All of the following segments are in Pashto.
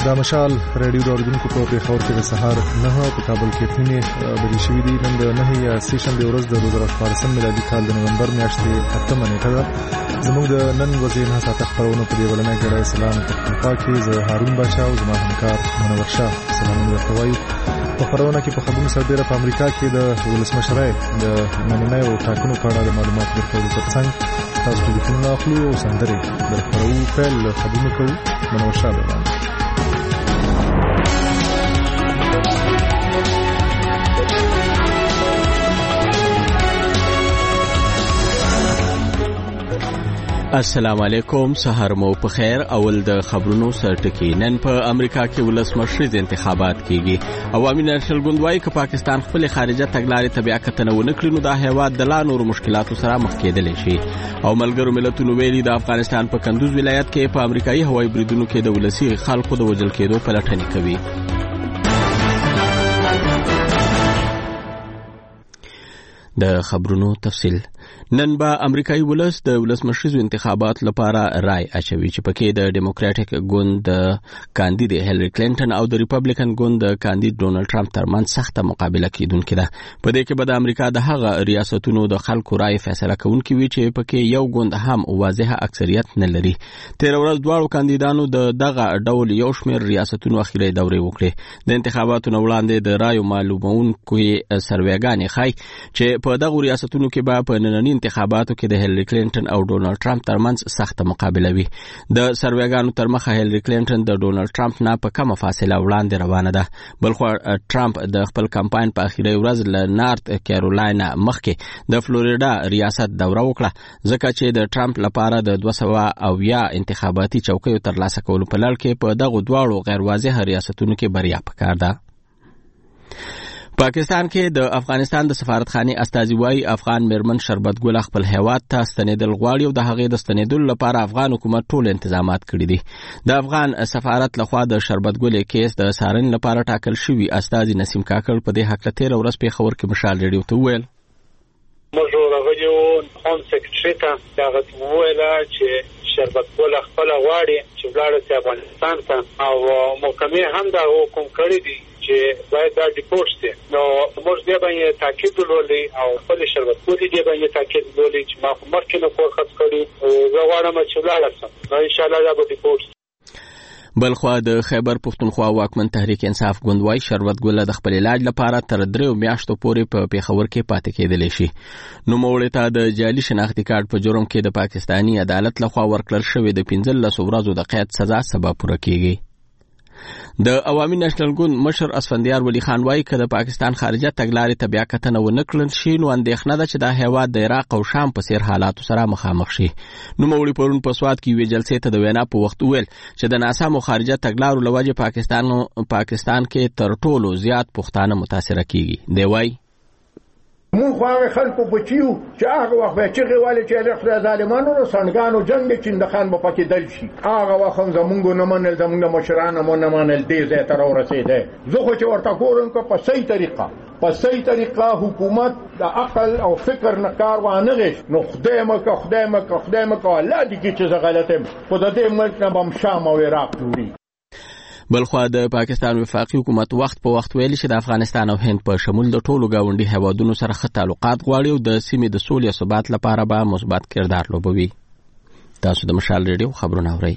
د مشال رادیو د اردوونکو په پیښور کې د سهار 9 په کابل کې ټینې بری شوې دي. نن د 9 یا سیشنبه ورځ د 2014 میلادي کال د نومبر میاشتې 8 نیټه ده. زموږ د نن ورځې نه ساعته خبرونه په دې ولنه کې سلام پختونخوا کې زه هارون باشا او زما همکار منور شاه سلام درته وايو. په خبرونه کې په خبرونو سره په امریکا کې د ولسمشرۍ د نمونې او ټاکنو په اړه معلومات ورکول ترڅنګ تاسو ته د فلم اخلو او سندري درخورو پیل خبرونه کوو. منور شاه ده. السلام علیکم، سحر مو په خیر. اول د خبرونو سرټکی. نن په امریکا کې ولسمشریز انتخابات کیږي. عوامي نېشنل ګوند وايي چې پاکستان خپل خارجه تګلارې ته بیا کتنه ونه کړي نو دا هیواد د لا نورو مشکلاتو سره مخ کېدلی شي. او ملګرو ملتونو ویلي د افغانستان په کندوز ولایت کې په امریکایي هوایي بریدونو کې د ولسی خلکو د وژل کېدو پلټنې کوي. د خبرونو تفصیل. نن با امریکایي ولس د ولسمشریزو انتخابات لپاره رای اچوي چې پکې د ډیموکراټیک ګوند د کاندید هیلری کلینټن او د ریپبلیکن ګوند د کاندید ډونالد ټرمپ ترمنځ سخته مقابله کیدونکې ده. په دې کې به د امریکا د هغه ریاستونو د خلکو رای فیصله کوونکي وي چې پکې یو ګوند هم واضحه اکثریت نه لري. تیر ورځ دواړو کاندیدانو د دغه ډول یو شمېر ریاستونو اخیری دورې وکړې. د انتخاباتو نه وړاندې د رایو معلومونکو سروېګانې ښایي چې په دغه ریاستونو کې به په ننني انتخاباتو کې د هیلری کلینټن او ډونالد ټرمپ ترمنځ سخته مقابله وي. د سروېګانو تر مخه هیلری کلینټن د ډونالد ټرمپ نه په کمه فاصله وړاندې روانه ده. بلخو ټرمپ د خپل کمپاین په اخیری ورځ له نارت کیرولاینا مخکې د فلوریډا ریاست دوره وکړه ځکه چې د ټرمپ لپاره د 200 انتخاباتي چوکیو ترلاسه کولو په لړ کې په دغه دواړو غیر واضحه ریاستونو کې بریا پکار ده. پاکستان کې د افغانستان د سفارتخانه استازي وايي افغان میرمن شربت ګل خپل هیواد ته ستنیدل غواړي او د هغې د ستنیدلو لپاره افغان حکومت ټول تنظیمات کړي دي. د افغان سفارت لخوا د شربت ګل کیس د سارن لپاره ټاکل شوی استازي نسیم کاکړ په دې حق تیر ورځ په خبر کې مشال ریډیو ته ویل موږ راغلیو هوم سیکریټری ته دا غوښتنه چې شربت ګل خپل غواړي چې ولاړ شي افغانستان ته او محکمه هم دا حکم کړی دی چې باید دا ډیپورټ شي. نو موږ دې باندې تاکید ولولي او خپل شربت ګل دې باندې تاکید ولولي چې ما مخکې نه کور خط کړی او زه غواړم چې ولاړ شم. نو ان شاء الله دا به ډیپورټ. بلخوا د خیبر پختونخوا واکمن تحریک انصاف ګوند وايي شربت ګل د خپل علاج لپاره تر 3 میاشتو پورې په پیښور کې پاتې کېدلی شي. نو موړی ته د جعلي شناختی کارت په جرم کې د پاکستانی عدالت لخوا ورکړل شوی د 15 ورځو د قید سزا سبب پوره کیږي. د عوامي نېشنل ګوند مشر اسفندیار ولی خان وايي چې د پاکستان خارجه تګلارې ته بیا کتنه ونه کړل شي نو اندېښنه ده چې دا هیواد د عراق او شام په څیر حالاتو سره مخامخ شي. نو موړي پرون په سواد کې وی جلسې ته د وینا په وخت ویل چې د ناسمو خارجه تګلارو لوجه پاکستان کې تر ټولو زیات پښتانه متاثر کیږي. دی وايي مون خو هغه خلکو پچیو چې هغه وخت به چې غواړي چې د ظالمانو او سنگانو جنگ چندخان به پکې دل شي. هغه وخت زمونږ نه منل زمونږ مشران نه منل دې زه تر ورسېده. زه خو چې ورته کوم کو په صحیح طریقه حکومت د عقل او فکر نه کار وانه غش نو خدای مکه الله دې چې غلطه خو د دې ملک نه بم شام او عراق جوړي. بلخوا د پاکستان وفاقي حکومت وخت په وخت ویلي چې د افغانستان او هند په شمول د ټولو گاونډي هیوادونو سره ښه تعلقات غواړي او د سیمې د سولې او ثبات لپاره به مثبت کردار لوبوي. تاسو د مشال ریډیو خبرونه اورئ.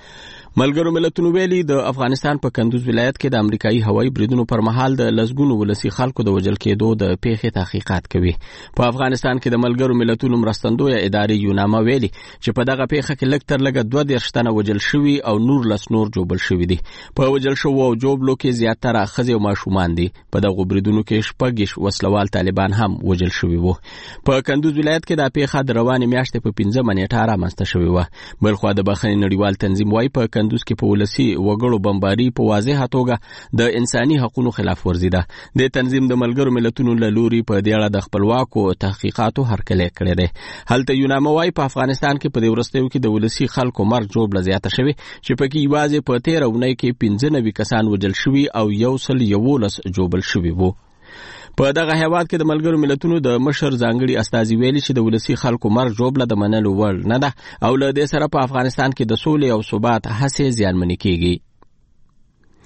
ملګرو ملتونو ویلي د افغانستان په کندوز ولایت کې د امریکایي هوایي بریدونو پر مهال د لسګونو ولسی خلکو د وژل کېدو د پیښې تحقیقات کوي. په افغانستان کې د ملګرو ملتونو مرستندویه ادارې یوناما ویلي چې په دغه پیښه کې لږ تر لږه 22 تنه وژل شوي او نور جوړبل شوي دي. په وژل شوو او جوړبلو کې زیاتره ښځې او ماشومان دي. په دغه بریدونو کې 6 وسلوال طالبان هم وژل شوي وو. په کندوز ولایت کې د پیښه د روانې میاشتې په 15 نیټه رامنځته شوې وه. بلخوا د بخښنې نړیوال تنظیم وايي په کندوز کې په ولسی وګړو بمباري په واضحه توګه د انساني حقوقو خلاف ورزي ده. د تنظیم د ملګرو ملتونو له لوري په دې اړه د خپلواکو تحقیقاتو هرکلی کړی دی. هلته یوناما وايي په افغانستان کې په دې وروستیو کې د ولسی خلکو مرګ جوړبله زیاته شوې چې پکې یوازې په 13 اونۍ کې 95 کسان وژل شوي او 111 جوړبل شوي وو. په دغه هیواد کې د ملګرو ملتونو د مشر ځانګړي استازي ویلي چې د ولسی خلکو مرګ جوړبله د منلو وړ نه ده او له دې سره په افغانستان کې د سولې او ثبات هڅې زیانمنې کیږي.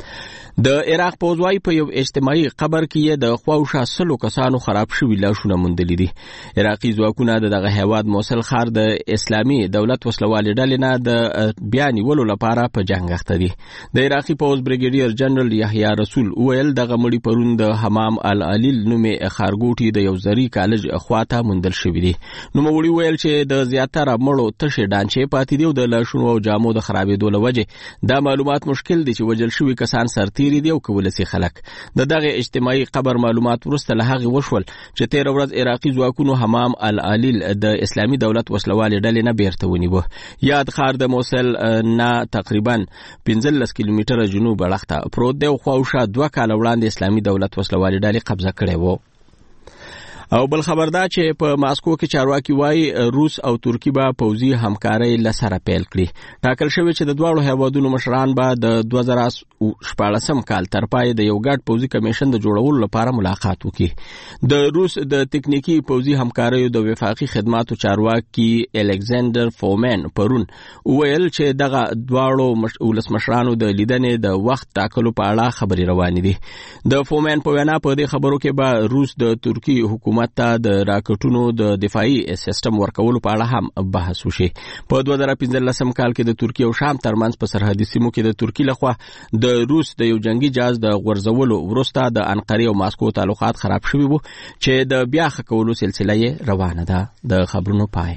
د عراق پوځوي په یو اجتماعي قبر کې د خواوشا 100 کسانو خراب شوي لاشونه موندلي دي. عراقي ځواکونه دغه هیواد موصل ښار د اسلامي دولت وسلوالې ډلې نه د بیا نیولو لپاره په جنګ اخته دي. د عراقي پوځ بریګیډیر جنرال یحیی رسول ویل دغه مړي پرون د حمام العلیل نومې خارګوټي د یو زری کالج اخواته موندل شوي دي. نو موري ویل چې د زیاتره مړو تشه دانچې پاتې دي او د لاشونو او جامو د خرابېدو لوجه دا معلومات مشکل دي چې وجل شوي کسان سرتیري دي او کولسي خلک. دغه اجتماعي قبر معلومات ورسته له هغه وشول چې 13 ورځ عراقي ځواکونو حمام العلیل د اسلامي دولت وسلوالې ډلې نه بیرته ونیوه. یاد ښار د موصل نه تقریبا 15 کیلومتره جنوب اړخته پروت دی او خواوشا 2 کال وړاندې اسلامي دولت وسلوالې ډلې قبضه کړې وو. او بل خبر دا چې په ماسکو کې چارواکي وایي روس او ترکی به پوځي همکاري لسره پیل کړي. ټاکل شوی چې د دواړو هیوادونو مشران به د 2014 کال تر پای د یو ګډ پوځي کمیشن د جوړولو لپاره ملاقات وکړي. د روس د تکنیکی پوځي همکاري د وفاقي خدماتو چارواکي الکساندر فومن پرون ویل چې دغه دواړو ولسمشرانو د لیدنې د وخت ټاکلو په اړه خبري روانې دي. د فومن په وینا په دې خبرو کې به روس د ترکی حکومت ته د راکټونو د دفاعي سیستم ورکولو په اړه هم بحث وشي. په 2015 کال کې د ترکیه او شام ترمنځ په سرحدي سیمو کې د ترکیه لخوا د روس د یو جنگي جهاز د غورځولو وروسته د انقره او ماسکو تعلقات خراب شوي وو چې د بیا ښه کولو سلسله یې روانه ده. د خبرونو پای.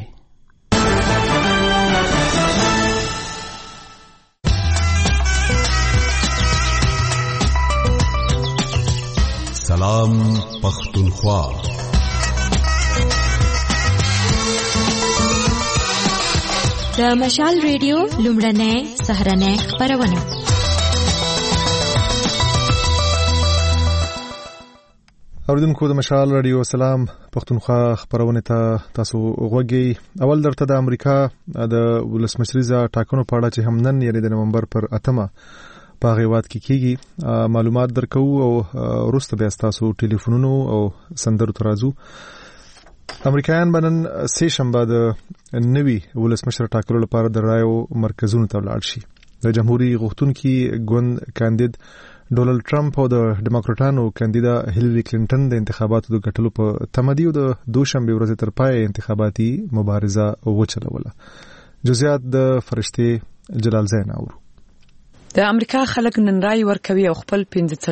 سلام پختونخوا. د مشال ریډیو لومړنۍ سهرنۍ خبرونه. اوریدونکو د مشال رادیو سلام پختونخوا خبرونه ته تاسو غوږی. اول درته د امریکا د ولسمشریزه ټاکنو په اړه چې هم نن یعنی د نومبر پر 8 په غیوات کې کیږي معلومات درکو او وروسته بیا تاسو ټلیفونونو او سندرو ترازو. امریکایان بنن سه شنبه د نوي ولسمشر ټاکلو لپاره د رایو مرکزونو ته ولاړ شي. د جمهوریت غوښتونکي ګوند کاندید ډونالد ټرمپ او د ډیموکراټانو کاندیدا هیلری کلینټن د انتخاباتو د ګټلو په تمدید د دوشنبه ورځ تر پای انتخاباتي مبارزه وچلوله. جزئیات د فرشته جلال زین اورو. د امریکا خلک نن رای ورکوي او خپل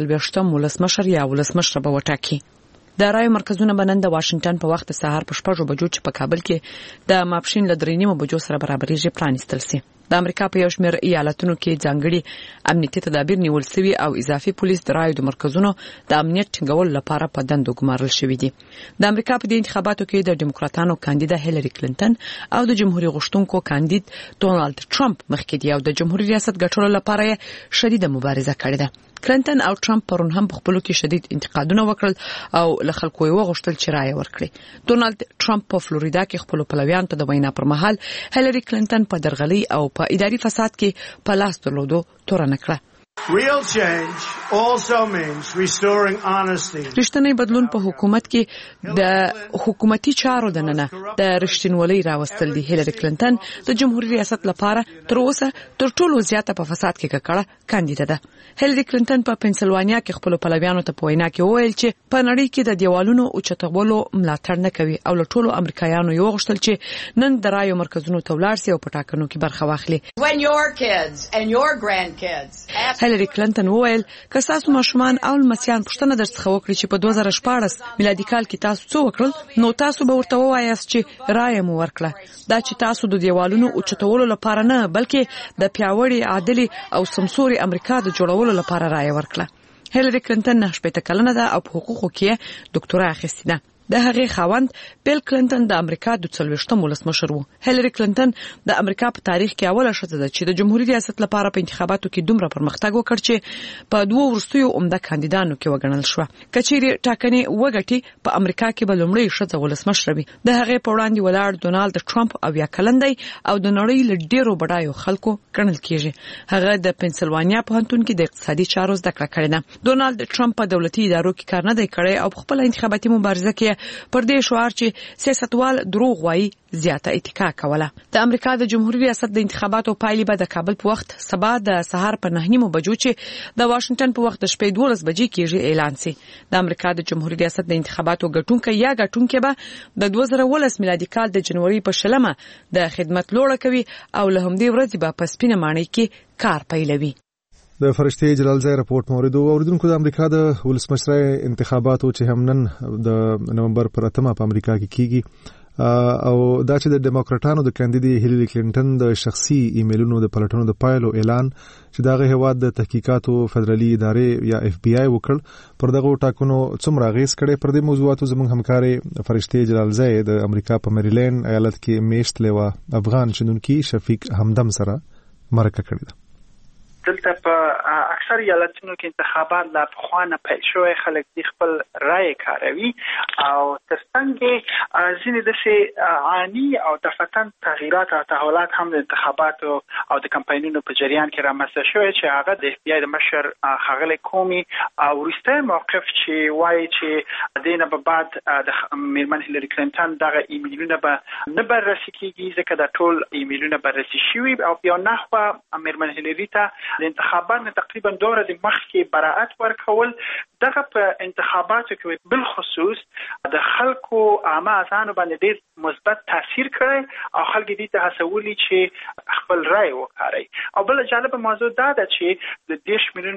45 ولسمشر یا ولسمشر به وټاکي. د رای مرکزونه بنن د واشنگټن په وخت سهار په 6 بجو چې په کابل کې د ماپښین ل 3:30 بجو سره برابرېږي پرانیستل سي. د امریکا په یو شمېر ایالتونو کې ځانګړي امنیتي تدابیر نیول شوي او اضافي پولیس د رای د مرکزونو د امنیت ټینګولو لپاره په دندو ګمارل شوي دي. د امریکا په دې انتخاباتو کې د ډیموکراټانو کاندیدا هیلری کلینټن او د جمهوریت غوښتونکو کاندید ډونالد ټرمپ مخکې دي او د جمهوریت ریاست ګټلو لپاره شدیده مبارزه کړې ده. کلینټن او ټرمپ پرون هم په خپلو کې شدید انتقادونه وکړل او له خلکو یې وغوښتل چې رای ورکړي. ډونالد ټرمپ په فلوریدا کې خپل پلویانو ته د وینا پر مهال هیلری کلینټن په درغلي او په اداري فساد کې په لاس درلودو تورن کړه. Real change also means restoring honesty. رښتینی بدلون په حکومت کې د حکومتي چارو دننه د رښتینولۍ راوستل دي. هیلری کلینټن د جمهوریت ریاست لپاره تر اوسه تر ټولو زیاته په فساد کې ککړه کاندیدا ده. هیلری کلینټن په پنسلوانیا کې خپل پلویانو ته په وینا کې وویل چې په نړۍ کې د دیوالونو او چتغولو ملاتړ نه کوي او له ټولو امریکایانو یو غوښتل چې نن د رایو مرکزونو ته ولاړ سي او په ټاکنو کې برخه واخلي. When your kids and your grandkids هیلری کلینټن وویل که تاسو ماشومان او لمسیان پوښتنه درڅخه وکړي چې په 2014 میلادي کال کې تاسو څه وکړل نو تاسو به ورته ووایاست چې رای مو ورکړه. دا چې تاسو د دیوالونو او چتولو لپاره نه بلکې د پیاوړي عادلي او سمسوري امریکا د جوړولو لپاره رای ورکړه. هیلری کلینټن 18 کلنه ده او په حقوقو کې ډاکټورا اخیستې ده. د هغې خاوند بیل کلینټن د امریکا د 40 ولسمشر وو. هیلری کلینټن د امریکا په تاریخ کې اوله ښځه ده چې د جمهوریت ریاست لپاره په انتخاباتو کې دومره پرمختګ وکړ چې په دوه وروستیو عمده کاندیدانو کې وګڼل شو. کچېرې ټاکنې وګټي په امریکا کې به لومړی ښځه ولسمشر وي. د هغې په وړاندې ولاړ ډونالد ټرمپ او یا کلندی او د نړۍ له ډیرو بډایو خلکو ګڼل کیږي. هغه د پنسلوانیا پوهنتون کې د اقتصادي چارو زده کړه کړې ده. ډونالد ټرمپ په دولتي ادارو کې کار نه دی کړی او په خپل انتخاباتي مبارزه کې پر دې شعار چې سیاستوال دروغ وایي زیاته اتکا کوله. د امریکا د جمهوریت ریاست د انتخاباتو پایلې به د کابل په وخت سبا د سهار په 9:30 بجو چې د واشنگټن په وخت د شپې 12 بجې کېږي اعلان شي. د امریکا د جمهوریت ریاست د انتخاباتو ګټونکي یا ګټونکي به د 2019 میلادي کال د جنوري په 20 د خدمت لوړه کوي او له همدې ورځې به په سپینه ماڼۍ کې کار پیلوي. د فرشتي جلالزای راپورټ موریدو اوریدونکو د امریکا د ولسمشرۍ انتخاباتو چې هم نن د نومبر پر 8 په امریکا کې کیږي او دا چې د ډیموکراټانو د کاندیدي هیلری کلینټن د شخصي ایمیلونو د پلټنو د پایلو اعلان چې دغه هواد د تحقیقاتو فدرالي ادارې یا اف بی آی وکړ پر دغه ټاکنو څومره غیس کړي. پر دې موضوعاتو زموږ همکاري فرشتي جلالزای د امریکا په مریلند ایالت کې میشت لیوا افغان شنونکي شفیق همدم سره مرکه کړې ده. دلته په اکثر ایالتونو کې انتخابات لا پخوانه پیل شوی، خلک د خپل رائے کاروي او ترڅنګ ځینې د عانی او دفتن تغییرات او تحولات هم د انتخاباتو او د کمپاینونو په جریان کې رامنځته شوی چې هغه د اف بی آی د مشر ښاغلی کومي او وروستی موقف چې وایي چې دینه به بعد د میرمن هیلری کلینټن دغه ایمیلونه به نه بررسي کیږي ځکه د ټول ایمیلونه بررسي شوي او بیا نحوه میرمن هیلری ته د انتخاباتو تقریبا 2 ورځې مخکې براءت ورکول. دغه په انتخاباتو کې بل خصوص د خلکو عامه اذهانو باندې ډېر مثبت تاثیر کړی او خلک دې ته هڅولي چې خپل رائے وکړي. او بل جالب موضوع دا ده چې د 10 میلیون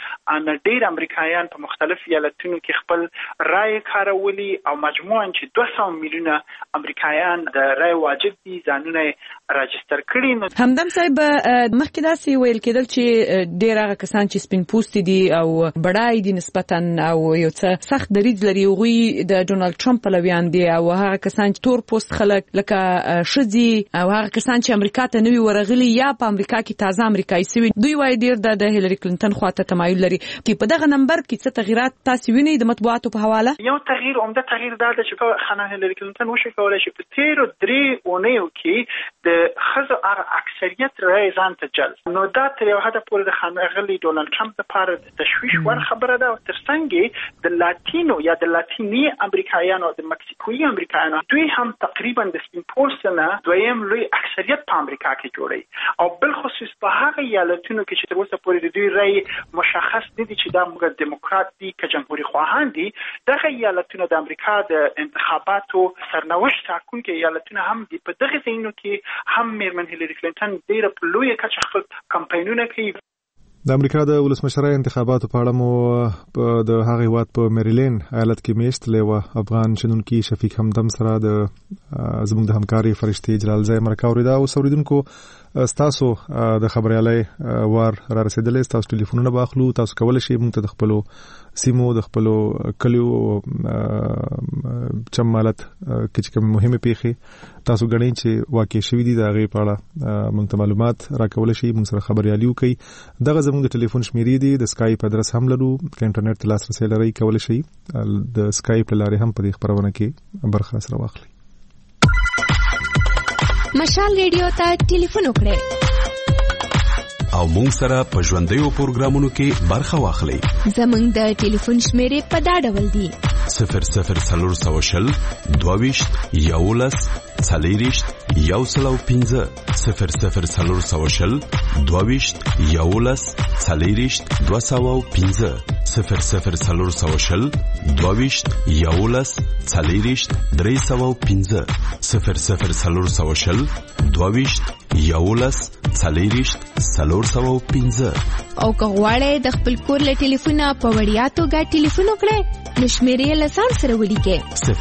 نه ډېر امریکایان په مختلف ایالتونو کې خپل رائے کارولي او مجموعاً چې 200 میلیونه امریکایان د رائے واجب دي ځانونه راجستر کړي. همدم صاحب مخکې داسې ویل کېدل چې ډېر هغه کسان چې سپین پوستي دي او بډای دي نسبتاً او یو څه سخت دریځ لري غوي د ډونالد ټرمپ پلویان دي او هغه کسان چې تور پوست خلک لکه شذي او هغه کسان چې امریکا ته نوي ورغلي یا په امریکا کې تازه امریکایي سوي دوی وايي ډېر د هیلری کلینټن خواته تمایل لري. چې په دغه نمبر کې څه تغیرات تاسو وینئ د مطبوعاتو په حواله؟ یو تغییر عمده تغییر دا ده چې خانه هیلری کلینټن وشي کولای شي په 13 اونیو کې د خزو اکثریت رائے ځان ته جلب نو دا تر یو حد پورې د خانه ډونالد ټرمپ لپاره د تشویش ور خبره ده. ترڅنګ د لاتینو یا د لاتینی امریکایانو او د مکسیکوي امریکایانو دوی هم تقریبا د سپین پوست نه دویم لوی اکثریت په امریکا کې جوړي او بل خصوص په هغه ایالتونو کې چې تر اوسه پورې د دوی رائے مشخص نه دي چې دا موږ دیموکرات دي که جمهوریت خواهان دي. دغه ایالتونو د امریکا د انتخاباتو سرنوشت ټاکونکي ایالتونه هم دي. په دغه ځایونو کې هم میرمن هیلری کلینټن ډېره په لویه کچه خپل کمپاینونه کوي. د امریکا د ولسمشرۍ انتخاباتو په اړه مو د هغه هیواد په مریلند ایالت کې میشت لیوا افغان شنونکي شفیق همدم سره د زموږ د همکاري فرشتي جلالزای مرکه اوریدا او اوریدونکو تاسو د خبريالي وار را رسیدلې تاسو ټلیفونونه باخلو تاسو کولای شئ موږ ته د خپل سیمو د خپل کلیو چمالت کې کوم مهمه پیخي تاسو غنئ چې واقع شوې دي د هغه په اړه موږ ته معلومات راکول شي موږ سره خبريالي وکي. دغه زموږ د ټلیفون شمیرې دي د اسکایپ ادرس هم لرو که انټرنیټ ته لاسرسي لرئ کولای شئ د اسکایپ لارې هم په دې خبرونه کې برخه سره واخلئ. مشال ریډیو ته ټلیفون وکړئ او مونږ سره په ژوندیو پروګرامونو کې برخه واخلئ. زموږ د ټلیفون شمیرې په دا ډول دي 0040 22 11 40 105 0040 22 11 40 205 0040 22 11 40 305 0040 22 11 40 305 او که غواړئ د خپل کور له ټلیفونه په وړیا توګه ټلیفون وکړئ نو شمیرې له ځان سره ولیکئ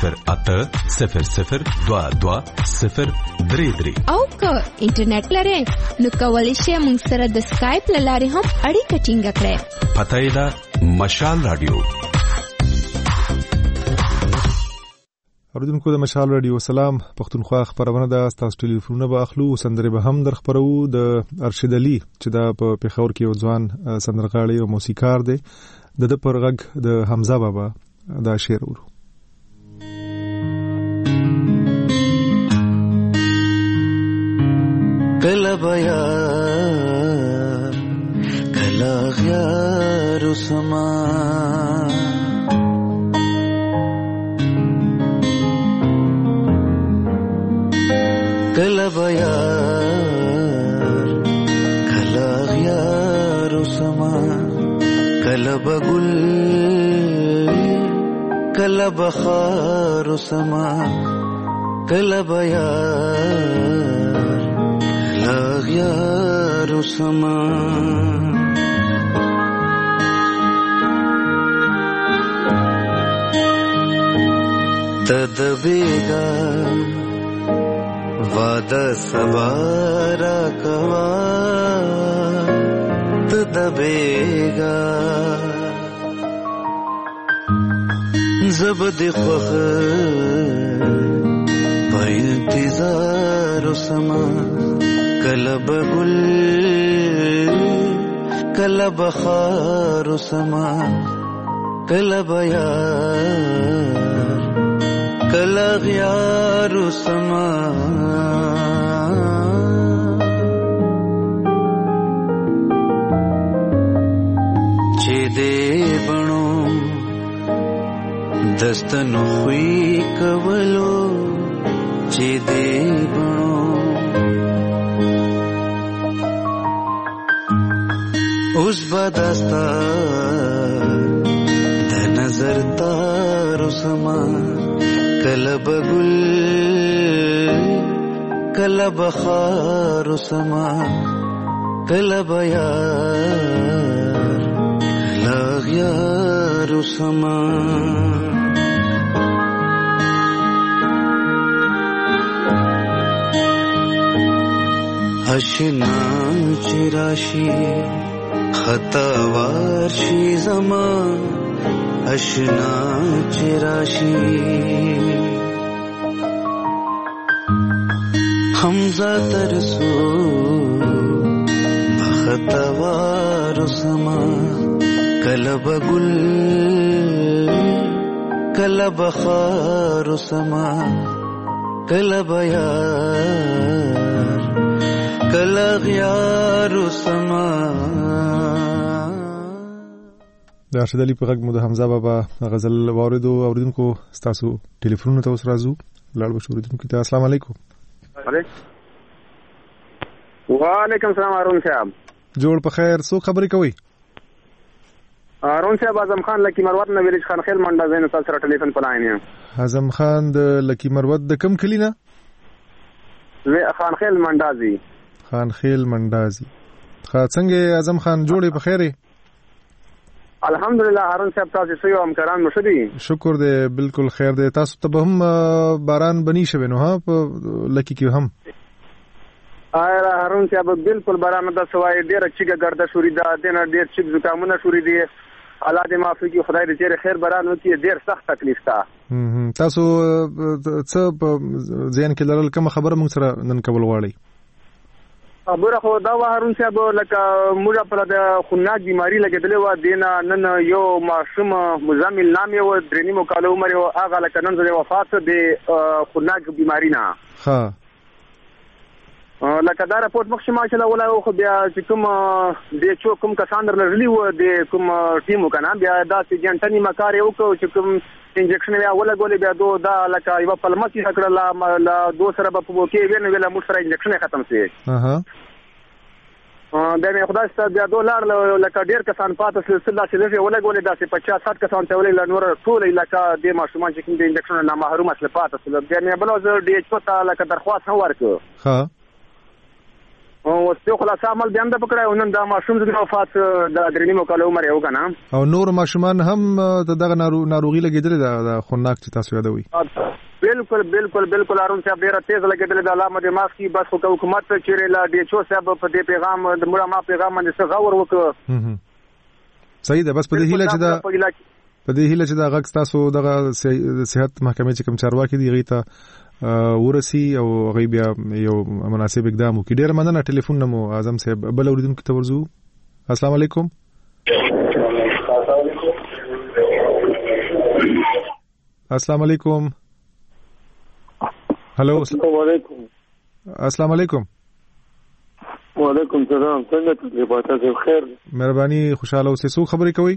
0800 22 033 او که انټرنیټ لرئ نو کولی شئ موږ سره د اسکایپ له لارې هم اړیکه ټینګه کړئ. پته یې ده مشال رادیو. اوریدونکو د مشال رادیو سلام پښتونخوا خبرونه ده تاسو ټلیفونونه به اخلو سندره به هم در خبرو د ارشد علي چې دا په پیښور کې یو ځوان سندرغاړی او موسیقار دی د پر غږ د حمزه بابا دا شعر ورو کلا بیا کلا غیار سما کله بخار سما کله بیار لاغیار سما تدبیگا وعده سبارا کوا تدبیگا زبد خوخ با انتظار سما کلب گل کلب خار سما کلب یار کلب یار سما چه دې بڼو دستنو خوی کولو چې دې بڼو اوس به دستا د نظر تارو سما کله به ګل کله به خارو سما کله به یار لاغیارو سما اشنان چی راشی خطاوار شی زما اشنان چی راشی حمزه ترسو بخطاوار سما کلب گل کلب خار سما کلب یار کله غیار سما د ارشد علي په غږ مو د حمزه بابا غزل واردو اوریدونکو تاسو ټلیفونونو ته اوس راځو لاړ بشو اوریدونکو ته السلام علیکم وعلیکم السلام هارون صاحب جوړ په خیر څو خبرې کوي هارون صاحب اعظم خان لکی مروت نه ویلج خان خیل منډه زین تاسو سره ټلیفون پلاین یم اعظم خان د لکی مروت د کم کلی نه خان خیل منډازي خان خیل منډازي څنګه اعظم خان جوړې په خیره الحمدلله هارون صاحب تاسو سوي همکاران مشدي شکر دې بالکل خیر دې تاسو ته هم باران بنی شوه نو ها په لکی کې هم هارون صاحب بالکل باران د سوای ډېر چیګه ګرځه شوري دا دنه ډېر چیګ زکامونه شوري دي الله دې معافي کی خدای دې ډېر خیر باران وکړي ډېر سخت تکلیف تا تاسو څه ځین کې لرل کوم خبره موږ سره نن کول غواړي خبره خو دا هارون صاحب لکه موږ پر د خناق بیماری لګیدلې و دینه نن یو ماشوم مزمل نام یو درنی مکالو عمر یو هغه لکه نن د وفات د خناق بیماری نه ها لکه دا رپورت مخکې ماشاءالله ولا خو بیا چې کوم د چو کوم کسان درلې و د کوم ټیم وکنه بیا دا چې جنټنی مکار یو کو چې کوم انجکشن بیا ولا ګولې بیا دا لکه یو پلمسی کړل لا دو سره په وکي ویني ولا مو سره انجکشن ختم شي اها دا مې خدای ستاسو بیا $2 لکه ډیر کسان پاتې سلسله چې لږه ولا ګولې دا چې 50-60 کسان ته ولې نور ټول علاقہ د ماشومان چې کوم د انجکشن نه محروم اصل پاتې سل بیا مې بل زه ډي ایچ او ته لکه درخواست هم ورکړ ها او څو خلاص عمل بیان د پکړای نن دا ماشوم د وفات د درنی مکالو عمر یو کنه او نور ماشومان هم دغه ناروغي لګیدل د خناق چې تاسو یادوي بالکل هارون صاحب ډیره تیز لګیدل د علامه د ماس کی بس حکومت چې لا ډي ایچ او صاحب په دې پیغام د مړه ما پیغام باندې څه غور وکړ صحیح ده بس په دې هیله چې دا غږ تاسو دغه صحت محکمې چې کوم چارواکي دی غیته ورسی او غیبیا یو مناسب اقدام وکړي ډیر مننه ټلیفون نمو اعظم صاحب بل اوریدونکو ته ورزو السلام علیکم السلام علیکم هلو السلام علیکم وعلیکم السلام څنګه تاسو خیر مهرباني خوشاله اوسئ څو خبرې کوي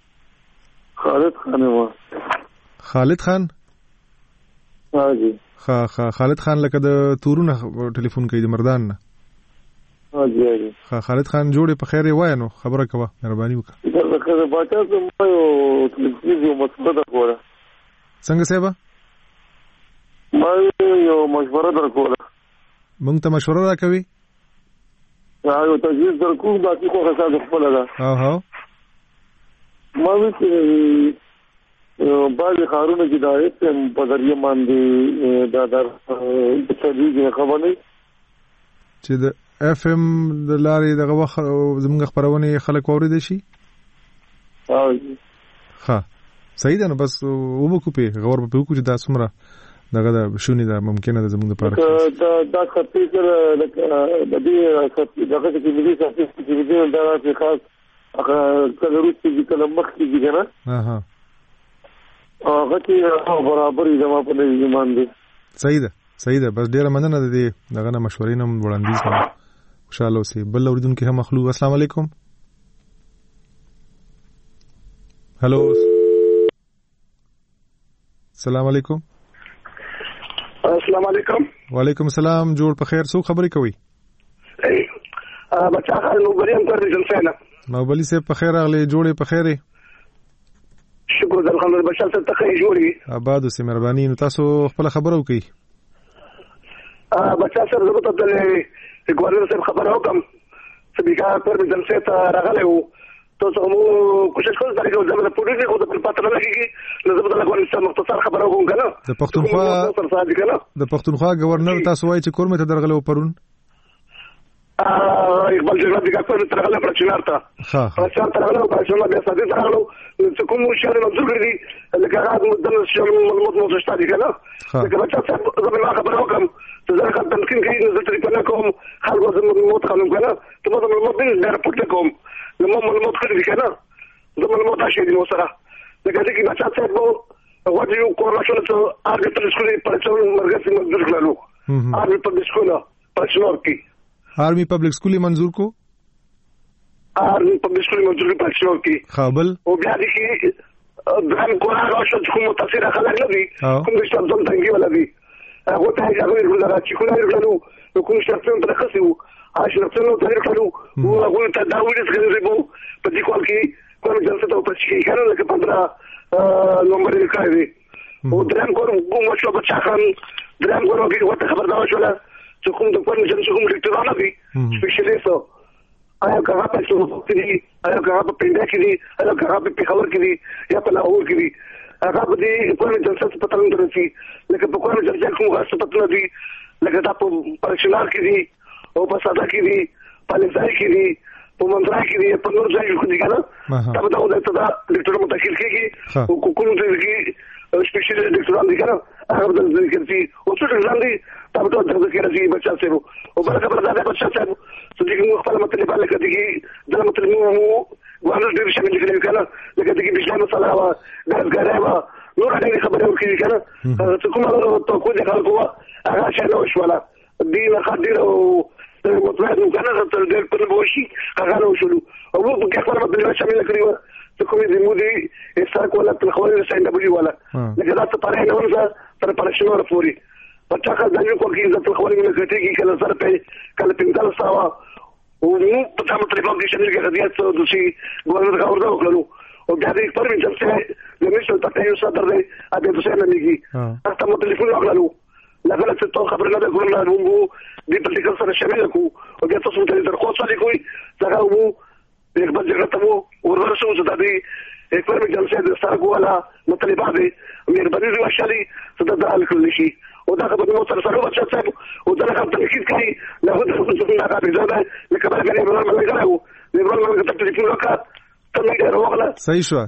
خالد خان حاجی خالد خان لکه د تورونه ټلیفون کوي د مردان نه حاجی خالد خان جوړې په خیر وای نو خبره کوه مهرباني وکړه دا کله باچا زمو یو تلویزیون مسله ده کوله څنګه سیبا ما یو مشوره درکوله مونږ ته مشوره راکوي یو تجویز درکو باقي خو حساب خپل ده ها ما وی بعض خارونه کې دا ایتم په ذریعہ باندې دا د تجویز خبرونه چې د اف ام د لارې دغه وخت زموږ خبرونه خلک اوریدي شي ها صحیح ده نو بس وبکو په غور په وکړو چې دا څومره دغه د شونی دا ممکنه ده زموږ لپاره دا خطي سره د دې خطي دغه چې ملي خطي چې دې دا خاص هغه کلروس چې کلمخ کیږي نه ها هغه چې برابر دي ما په دې باندې صحیح ده بس ډیره مننه ده دې دغه مشورې نوم وړاندیز کوم خوشاله اوسئ بل اوریدونکو هم مخلوق السلام علیکم هلو السلام علیکم السلام علیکم وعلیکم السلام جوړ په خیر څو خبرې کوي بچا خالو بریم کړی جلسه موبلی سے په خیر اغلی جوړې په خیره شکر الحمدلله بچا ته تخې جوړي آباد اوسې مهرباني نو تاسو خپل خبرو کوي بچا سره زه ته د ګورنر صاحب خبرو کوم چې بیګا پر جلسه ته راغلی وو تو څنګه کوشش کوم چې د زموږ پولیسو کو د پاتې نه کیږي نو زه به له کوم مختصر خبرو کوم کنه د پښتونخوا گورنر تاسو وایي چې کورمه ته درغله پرون اقبال جوړ دي کاپر ترغله پر چنارتا پرچار ترغله پر چنارتا بیا ساتي ترغله چې کوم شهر منظور دي لکه هغه مدن شهر ملمت مو څه دي کنه لکه بچا څه زما خبرو کوم چې زه کوم تمکین کوي نو زه ترې په کوم خلکو زموږ موت قانون کنه ته مو ملمت دې نه راپورټ کوم نو مو ملمت کړی کنه زه ملمت شې دي نو سره لکه چې بچا څه وو وځي یو کورلاشن ته هغه تر سکولې پر څو مرګ سي منظور کړلو هغه په سکوله پر څنور کې army public school मंजूर को army public school मंजूर की परीक्षा की खाबल वो भी आदि की धर्म को आगे और शब्द को मुतासिर रखा लग लगी कुछ शब्द तो तंगी वाला भी वो तो है जागो इर्द लगा चिकुला इर्द लगा तो कुछ शब्द तो रखा सी वो आज शब्द तो तंगी रखा लो वो अगुन तदावरी से करने वो पति कॉल की कोई जल्द तो पच्चीस की करने लगे 15 नंबर लिखा है वो धर्म को मशहूर बच्चा खान धर्म को भी वो खबरदार चला जो कोम د پرن جن څوم ډیکټرانه دي سپیشلیست آیا هغه په څو کې دي آیا هغه په پنده کې دي آیا هغه په پیښور کې دي یا په لاهور کې دي هغه په دې پرن جن څه پته نه درسي لکه په کوم جن څه کوم څه پته نه دي لکه دا په پرشنار کې دي او په ساده کې دي په لځای کې دي په منځای کې دي په نور ځای کې دي کنه دا به دا ډیکټر متخیل کېږي او کوم ځای کې سپیشلیست ډیکټران دي کنه هغه د ذکر دي او څه ځان دي تاسو ته د ذکر دي بچا سره او بل خبر ده بچا سره چې موږ خپل مطلب لکه دي د مطلب مو وانه ډیر شامل کړي کنه لکه دي بشان صلاح وا دغه وا نور هغه خبره وکړي کنه چې کومه ته کو دي خلکو هغه شنو شواله دي خدیر او مطلب کنه تر دې پر بوشي هغه نو شلو او موږ خپل مطلب شامل کړی و چې کومې د مودي استار کوله په خوړل ساين دبليو والا لکه دا ته پاره نه ورته تر پرشنور پوری پچا کا ځای کو کې عزت خوړل نه کېږي کله سره په کله پینځل ساوا او نو په تاسو ته په شامل کې غديات څه دوشي ګورنر کا ورته وکړو او بیا دې پر من چې لمشل ته یو څه درځي ا دې څه نه لګي تاسو مو ټلیفون وکړو لکه څه ته خبر نه ده ګورنر نو دې په دې سره شامل کو او بیا تاسو ته درخواست وکړئ څنګه وو एक बार जगह तब वो वर्षों से दादी एक बार में जलसे दस्तार को वाला मतलब आदि मेरे बड़ी रिवाशाली तो दादा लिख लिखी उधर का बदलो सर सर बच्चा सब उधर का तरीके की ना उधर कुछ ना का ज्यादा लेकिन बार करें बड़ा मन लगा वो लिबरल मन का तरीके का صحیح شو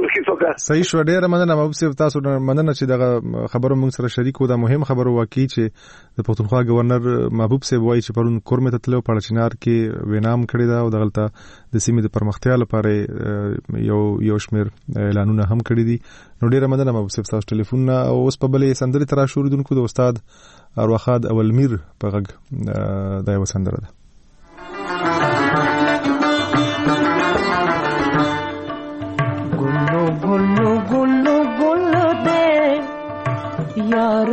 ډیره مننه محبوب تاسو مننه چې دغه خبرو موږ سره شریک وو دا مهم خبرو واقعي چې د پښتونخوا گورنر محبوب صاحب وایي چې پرون کورمه ته تلو پړچنار کې وینام کړی دا او دغلطه د سیمې د پرمختیا لپاره یو شمیر اعلانونه هم کړی دي نو ډیره مننه محبوب صاحب تاسو ټلیفون او اوس په بلې سندري تر شوریدونکو د استاد اروخاد اولمیر په غږ دا یو سندره ده यार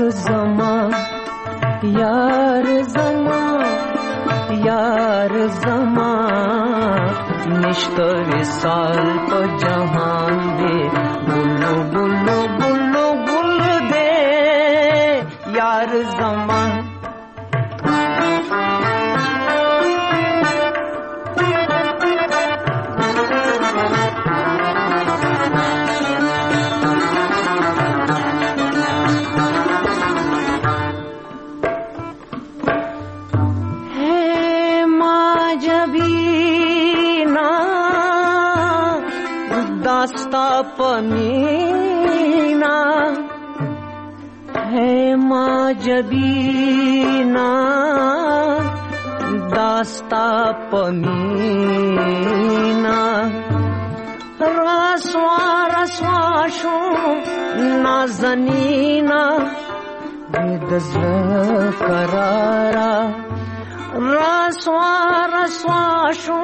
जमा निश्तो विसाल तो जहान दे गुल्लो गुल्लो गुल्लो गुल्लो عجبینا داستا پمینا رسوا رسوا شو نازنینا دزل قرارا رسوا رسوا شو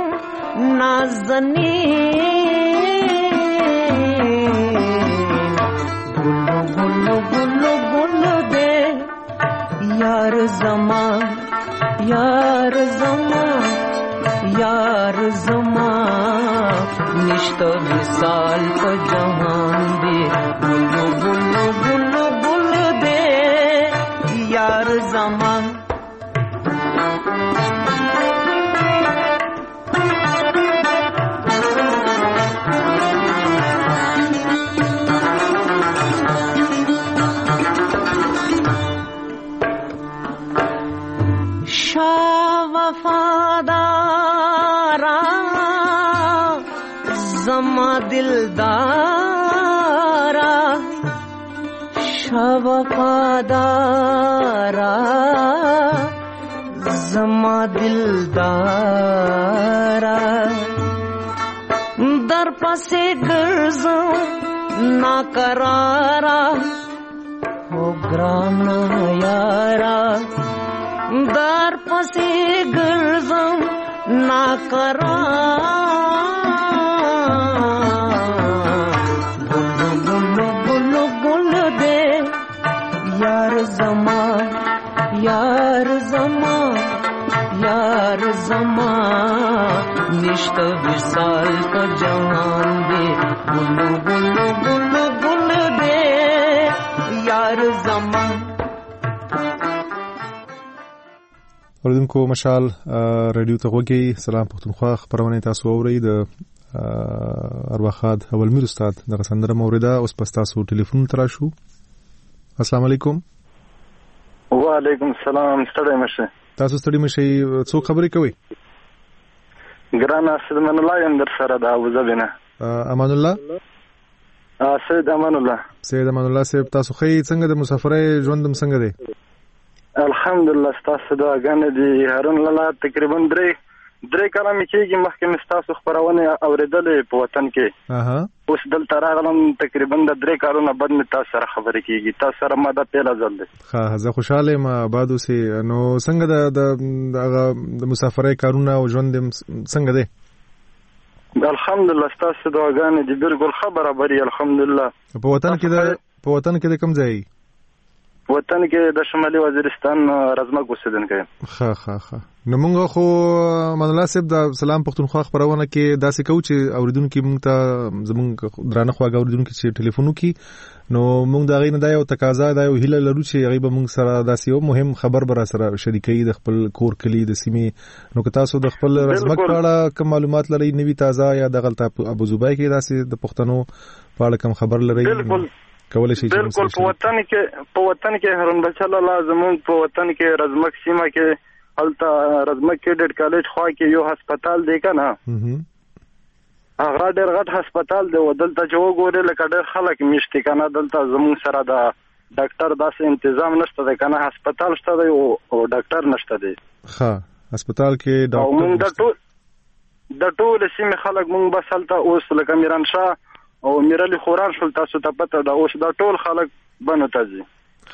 نازنینا گلو گلو گلو دے یار زمان یار زمان یار زمان نشتا وصال پا جہان دے گلو گلو گلو گلو دے یار زمان وفادارا زما دلدارا شا وفادارا زما دلدارا در پسے گرزوں ناقرارا ہو گرانا یارا در پسے گرزم ناقرار گلو گلو گلو گلو دے یار زمان یار زمان یار زمان نشتا وصال کا جہان دے گلو گلو گلو گلو دے یار زمان. اوریدونکو مشال رادیو ته وګي سلام پښتونخوا خبرونه تاسو اورئ د ارواخاد اول میر استاد د سندره موریدا اوس پستاسو ټلیفون تراشو. السلام علیکم. وعلیکم السلام. ستړی مشه تاسو ستړي مشه څو خبرې کوي ګران اسد من الله يم در سره دا وزبنه امان الله سید امان الله صاحب تاسو خې څنګه د مسافرۍ ژوندم څنګه دی؟ الحمدلله ستاسو دا غنه دي هارون لاله تقریبا درې کاله مې کېږي مخکې مې ستاسو خبرونه اورېدلې په وطن کې اوس دلته راغلم تقریبا د 3 کالونو بعد مې تاسو سره خبرې کېږي تاسو سره ما دا پیله ځل دی زه خوشاله یم بعد اوسې نو څنګه د مسافرۍ کارونه او ژوند څنګه دی؟ الحمدلله ستاسو دا غنه دي بالکل خبره بري الحمدلله. په وطن کې د کوم ځای؟ وطن کې د شمالي وزیرستان رزمک اوسیدونکی. ښه نو موږ خو امان الله صاحب د سلام پښتونخوا خبرونه کې داسې کوو چې اوریدونکو موږ ته زموږ درانه خواږه اوریدونکو چې ټلیفون وکړي نو موږ دا غي نه دا یو تقاضا دا یو هیله لرو چې هغه به موږ سره داسې یو مهم خبر بر سره شریکي د خپل کور کلی د سیمې نو که تاسو د خپل رزمک په اړه کوم معلومات لرئ نوی تازه یا د غلطه ابو زبای کې داسې د پښتنو په اړه کوم خبر لرئ کولای شي بالکل په وطن کې هرون بچا لازم په وطن کې رزمک سیمه کې هلته رزمک کیډټ کالج خوا کې یو هسپتال دی کنه هغه ډېر غټ هسپتال دی ودلته چې وګورې لکه ډېر خلک میشته کنه دلته زمون سره دا ډاکټر داسې تنظیم نشته دی کنه هسپتال شته دی او ډاکټر نشته دی هسپتال کې ډاکټر د ټول سیمه خلک مونږ بس هلته اوس لکه میران شاه او میرالي خوران شول تاسو ته پته دا اوس دا ټول خلک بنو ته ځي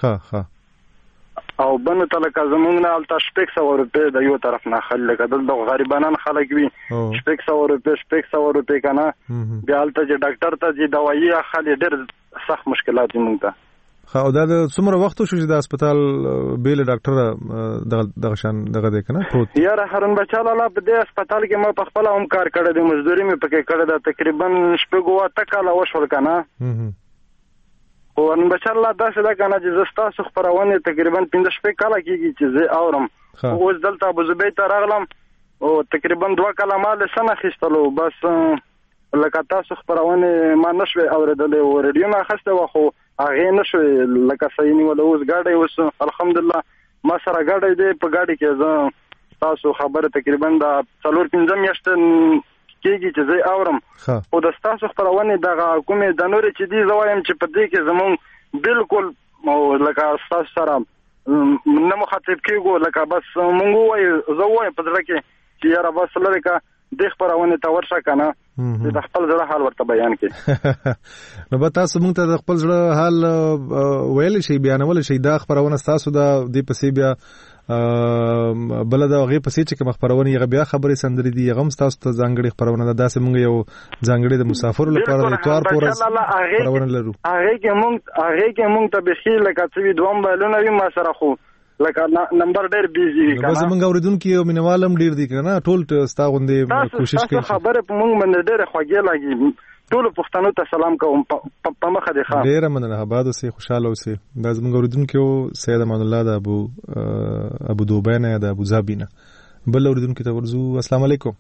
او بنو ته لکه زمونږ نه الته 600 روپۍ د یو طرف نه خل لکه دلته غریبانان خلک وي 600 روپۍ کنه بیا الته چې ډاکټر ته ځي دوايي اخلي ډېر سخت مشکلات دي مونږ ته. دا څومره وخت شو چې د هسپتال بیل ډاکټر دغه شان دغه دی کنه پروت یاره هرون بچا لاله په دې هسپتال کې ما په خپل هم کار کړی دی مزدوري مې پکې کړی دا تقریبا شپږ کاله وشول کنه او هرون بچا لاله داسې دا کنه چې زستا سو خبرونه تقریبا 15 کاله کېږي چې زه اورم اوس دلته ابو زبیر ته راغلم او تقریبا 2 کاله مال سنه خستلو بس لکه تاسو خبرونه ما نشوي اوریدلې او ریډیو ما خسته واخو هغه نشوي لکه صحیح نیول اوس گاډي اوس الحمدلله ما سره گاډي دی په گاډي کې زه تاسو خبره تقریبا دا 4-5 میاشتې کېږي چې زه اورم او د تاسو خبرونه دغه کومه د نور چې دی زوایم چې په دې کې زمون بالکل لکه تاسو سره نه مخاطب کېږو لکه بس مونږ وایو زه وایم په زړه کې چې یاره بس لري که دې خپرونې ته ورشه که نه د خپل زړه حال ورته بیان کړي. نو به تاسو مونږ ته د خپل زړه حال ویلی شئ بیانولی شئ دا خپرونه ستاسو ده دې پسې بیا بله د هغې پسې چې کوم خپرونې هغه بیا خبرې سندرې دي هغه هم ستاسو ته ځانګړې خپرونه ده داسې مونږ یو ځانګړې د مسافرو لپاره د اتوار په ورځ خپرونه لرو. هغې کې مونږ ته بیخي لکه څه وي 2 موبایلونه وي ما سره خو لکه نمبر ډېر بیزي وي که نه زمونږ اورېدونکي او مینهوال هم ډېر دي که نه ټول ستا غوندې کوشش کوي. تاسو خبرې په مونږ باندې ډېرې خوږې لګي. ټولو پښتنو ته سلام کوم په مخه دې ښه. ډېره مننه آباد اوسئ خوشحاله اوسئ. دا زموږ اورېدونکي وو سید امان الله د ابو دوبۍ نه یا د ابوظبي نه. بل اورېدونکي ته ورځو. السلام علیکم.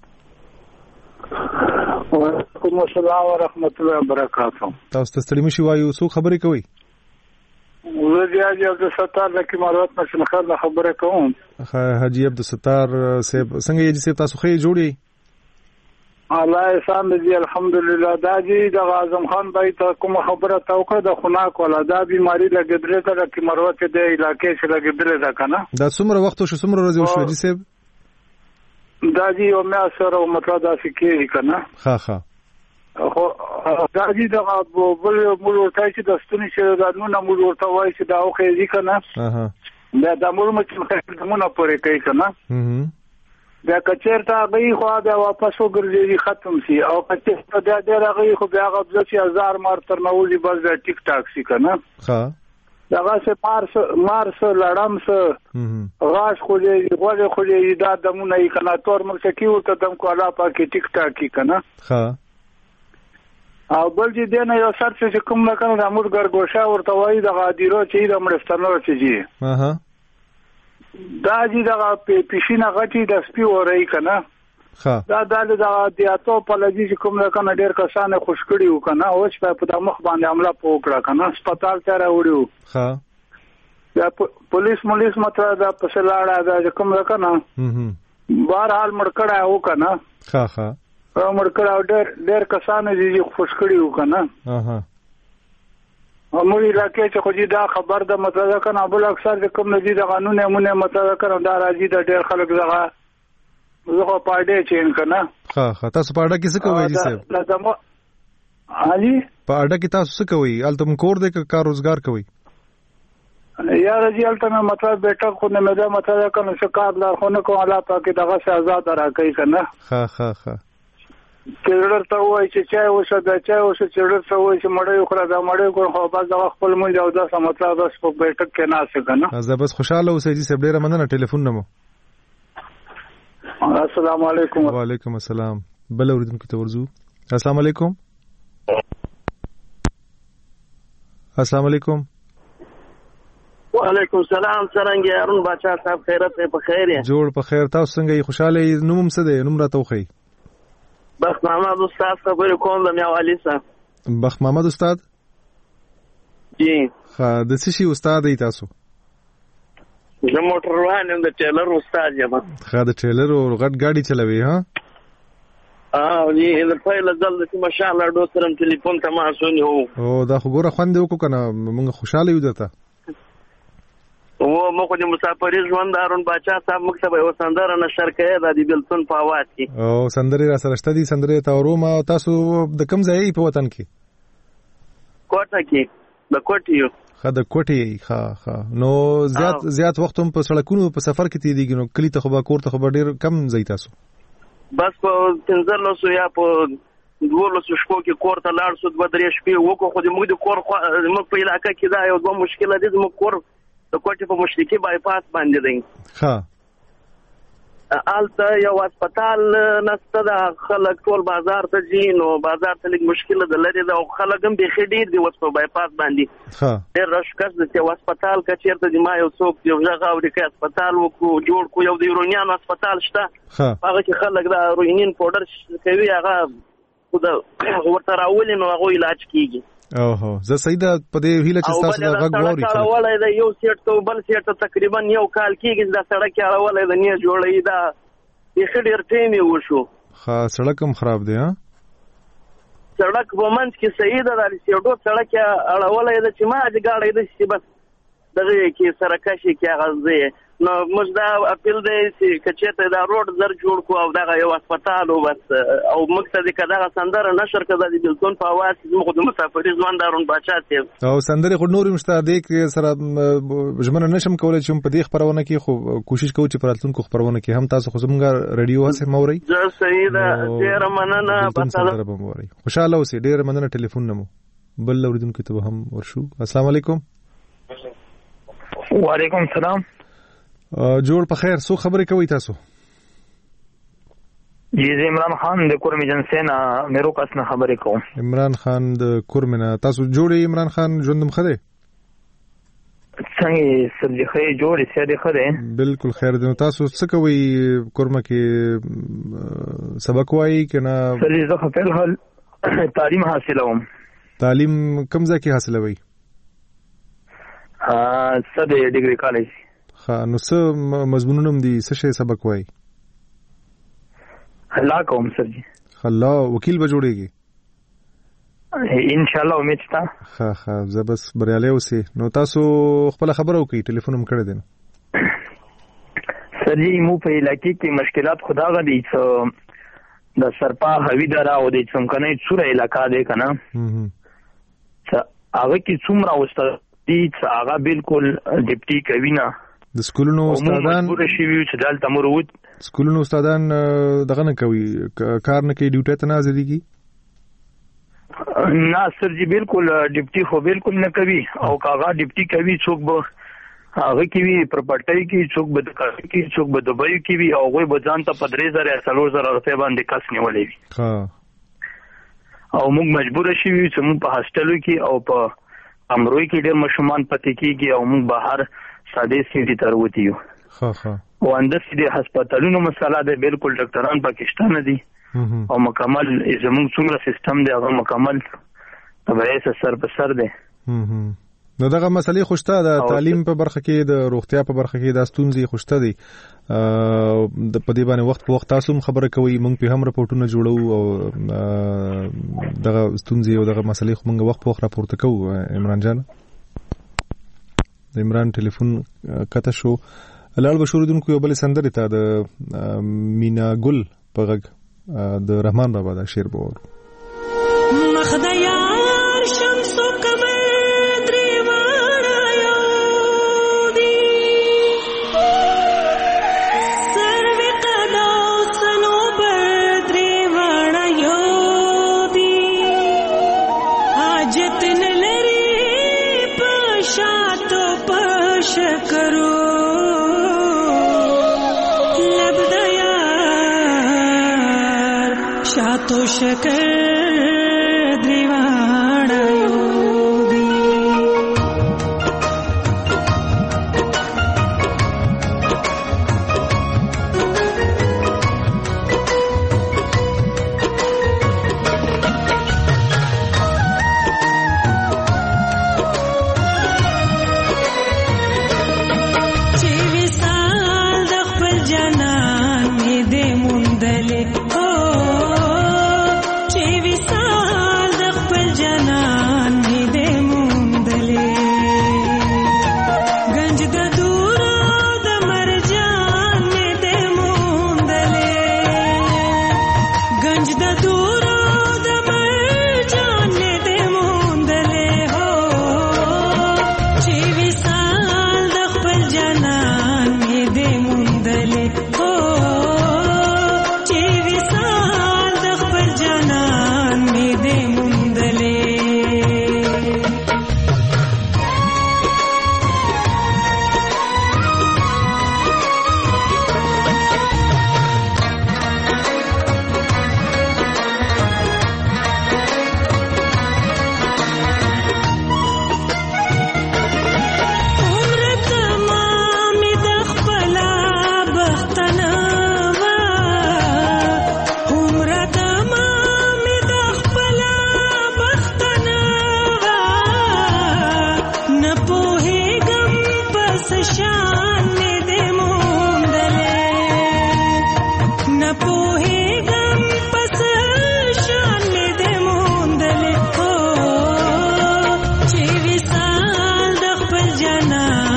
وعلیکم السلام ورحمت الله وبرکاته. تاسو ته ستړي مشي وایو څوک خبرې کوي؟ زه د حاجي عبدالستار د کمالات نشنخر نه خبرې کوم. حاجي عبدالستار صاحب څنګه یې صاحب تاسو ښه جوړی؟ الله احسان دې الحمدلله. دا جی د اعظم خان بای ته کوم خبره توقع د خناک ولا دا بیماری لګیدره ته د کمروت د علاقې څخه لګیدره ده کنه. دا څومره وخت شو څومره ورځې وشو حاجي صاحب؟ دا جی او مې سره مطلب دا فکر کنه. ها ها خو دا جی د بل مول ورته چې د ستوني چې د نو مول ورته وای چې دا اوخه ځي کنه. دا د مول مچ مخکمونه پورې کوي کنه. دا کچیر ته به خو دا واپس وګرځي ختم شي او کچیر ته دا راغی خو بیا غوځي چې 1000 مار تر نوځي بس د ټیک ټاک شي کنه. ها دا څه مارس لړم څه غاښ خو دې غوږ خو دې دا دمونه یې کنه تور مرچ کی ورته دم کو الله پاکي ټیک ټاک کی کنه. ها او بل چې دنه یو سر چې کوم نه کنه د امور ګرګوشا ورته وای د غادیرو چې د مړستانو چې جی دا جی د پیشینه غټي د سپي اوري کنه. دا د دیاتو په لږی چې کوم نه کنه ډیر کسانه خوشکړي وکنه او چې په د مخ باندې حمله وکړه کنه هسپتال ته راوړیو. ها دا پولیس متره دا پسلاړه دا کوم نه کنه بهر حال مړکړه وکنه. ها ها مړکړه ډیر کسانه دي خوشکړي وکنه. اموري راکې چې خو دې دا خبر د مطلب کنه بل اکثر د کوم نجی د قانون مونږه مطلب کنه دا راځي د ډېر خلک زغه زغه پاډې چین کنه. ها تاسو پاډه کې څه کوي جی صاحب؟ علي پاډه کې تاسو څه کوي؟ الته کور دې کار روزګار کوي؟ یا راځي الته مطلب بیٹا خو نه مې دا مطلب کنه څه کار لا خو نه کوم الله پاک دغه آزاد راکې کنه. ها چړر ته وای چې چای وشه دا چای وشه چړر ته وای چې مړې خو دا مړې خو بس دا خپل مونږ او دا مطلب بس په بیٹک کې نه څنګه. زه بس خوشاله اوسې جی صاحب ډیره مننه ټلیفون نمو. السلام علیکم. وعلیکم السلام. بل اوریدونکو ته ورځو. السلام علیکم. السلام علیکم. وعلیکم السلام. څنګه هارون بچا صاحب خیرت په خیر یې؟ جوړ په خیر. تاسو څنګه یې؟ خوشاله نوم څه دی؟ نوم راته وخی. بخت محمد استاد خبرې کوم د میاوالی صاحب. بخت محمد استاد جی. ها د څه شي استاد ای تاسو؟ زه موټر روان یم د ټیلر استاد یم. ها د ټیلر او غټ ګاډي چلوي ها؟ جی د پایله ځل چې ماشاءالله ډو سره ټلیفون ته ما سونی وو. او دا خو ګوره خوند وکړو کنه موږ خوشاله یو درته. او مخ د مسافرۍ ژوند هارون بچا صاحب مکتب یو سندره نشر کړي د بیلتون په आवाज کې. او سندره را سره شته دي سندره ته وروما تاسو د کوم ځای په وطن کې؟ کوټه کې د کوټیو. ها د کوټي. ها نو زیات وخت هم په سړکونو په سفر کې تیریږي نو کلی ته خو به کور ته خو به ډیر کم ځای تاسو؟ بس په 15 یا په 12 شپو کې کور ته لاړ شو 2-3 شپې وکړو خو موږ د کور موږ په علاقې کې دا یو دوه مشکله دي موږ کور د کوټې په مشرقي بایپاس باندې دی. ها آلته یو هسپتال نشته د خلک ټول بازار ته ځي نو بازار ته لږ مشکله د لري د خلک هم بيخي ډیر دی اوس په بایپاس باندې. ها ډیر راشکاس د یو هسپتال کچېرته د ما یو څوک یو ځای اوري کې هسپتال وکړو جوړ کو یو د یورونیان هسپتال شته. هغه چې خلک دا روینین پاوډر کوي هغه خو د ورته راولي نو هغه علاج کیږي. اوه زه سیده په دې هیله چې تاسو دا غږ ووري. ولې دا یو سیټ ته بل سیټ ته تقریبا یو کال کېږي دا سړک راولې د نه جوړې دا یې ډېر ټیم وشو. ها سړک هم خراب دی. ها سړک ومنځ کې صحیح ده د سیټو سړک راولې د چې ما د ګاډې د چې بس دغه کې سرکشي کې غزه نو موږ دا اپیل دی چې کچته دا روډ زر جوړ کو او دغه یو هسپتال او بس او مقصد کدا سندره نشر کدا د بلتون په واس موږ د مسافرې ځواندارون بچاته او سندره خو نور مشته د سره ژمنه نشم کولای چې په دې خبرونه کې خو کوشش کوو چې پراتونکو خبرونه کې هم تاسو خو زموږ رادیو هڅه موري زه صحیح ده ډیر مننه بس خوشاله اوسئ ډیر مننه ټلیفون نمو بل اوریدونکو ته هم ورشو السلام علیکم وعلیکم السلام جوړ په خیر سو خبرې کوي تاسو جی عمران خان د کورم ایجنسی نه مېرو کس نه خبرې کوم عمران خان د کورم نه تاسو جوړې عمران خان ژوندم خده څنګه سبزی خې جوړې سیاده خده بالکل خیر دی تاسو څه کوي کورم کې سبق وایي کنه سړي زه خپل حال تعلیم حاصلوم تعلیم کوم ځای کې حاصلوي سده ډیګري کالج نو څه مضمونونه دي څه شی سبق وای الله کوم سر جی الله وکیل به جوړیږي ان شاء الله امید شته ها زه بس بریالي اوسې نو تاسو خپل خبرو کوي ټلیفون هم کړی دی سر جی مو په علاقې کې مشکلات خدا غدي څه د سرپا هوی درا او د څمکنه څوره علاقہ دی کنه څه هغه کې څومره واستل دي څه هغه بالکل ډیپټي کوي نه د سکولونو استادان ورشيوي چې دلته مرود سکولونو استادان دغه نه کوي کار نه کوي ډیوټي ته نه ازديږي نه سر جی بالکل ډیپټي خو بالکل نه کوي او کاغه ډیپټي کوي څوک به هغه کوي پراپرټي کې څوک به د کار کې څوک به دبي کې وي او غوي به ځان ته 3000 روپے باندې کس نیولې وي ها او موږ مجبور شي چې موږ په هاستلو کې او په امروي کې ډېر مشومان پاتې کیږي او موږ بهر ساده سیټي تر وتی یو ها او اندسې د هسپتالونو مسله ده بالکل ډاکټران پاکستان دي او مکمل زموږ څومره سیستم دی هغه مکمل تبعی سر په سر دی نو دغه مسلې خوشته د تعلیم په برخه کې د روغتیا په برخه کې د ستونزې خوشته دي د پدې باندې وخت په وخت تاسو خبره کوي موږ په هم راپورټونه جوړو او دغه ستونزې او دغه مسلې خو موږ وخت په وخت راپورته کوو عمران جان د عمران ټلیفون کته شو لاړ بشوردونکو یو بل سندره ته د مینا ګل په غږ د رحمان بابا دا شعر بور مخدیار شمسو کمه دریوانا یودی سروی قدا سنو بر دریوانا یودی آجت نلری پشاتو پش کرو شاتو شکر دریوانا یودی چیوی سال دخل جنان می دی مندلی جنا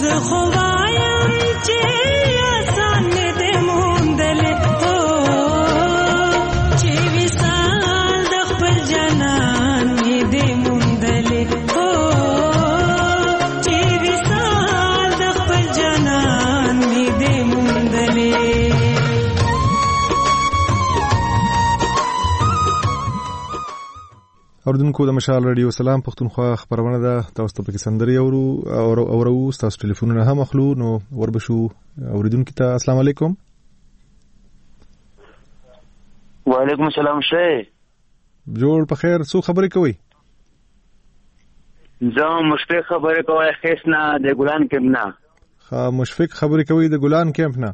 اوردونکو د مشال رادیو سلام پښتونخوا خبرونه ده تاسو ته پکې سندري او تاسو ټلیفونونه هم اخلو نو وربشو اوریدونکو ته السلام علیکم. وعلیکم السلام شه جوړ په خیر څو خبرې کوي؟ زه مشفق خبرې کوي خیسنا د ګلان کېمپ نه. مشفق خبرې کوي د ګلان کېمپ نه.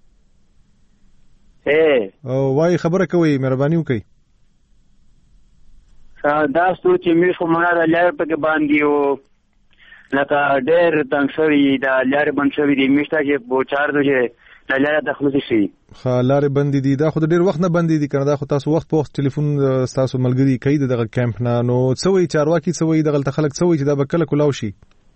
او وای خبره کوي مهرباني وکړئ. دا ستو چې می خو مونږه د لار په کې باندې او لکه ډېر تنګ شوی دا لار بند شوی دی میشته چې په 4 بجې د لار داخلي شي. لار بند دي دا خو ډېر وخت نه بند دي کنه دا خو تاسو وخت په وخت ټلیفون تاسو ملګری کوي دغه کیمپ نه نو څوې چارواکي څوې دغه خلک څوې چې دا بکله کولاو شي.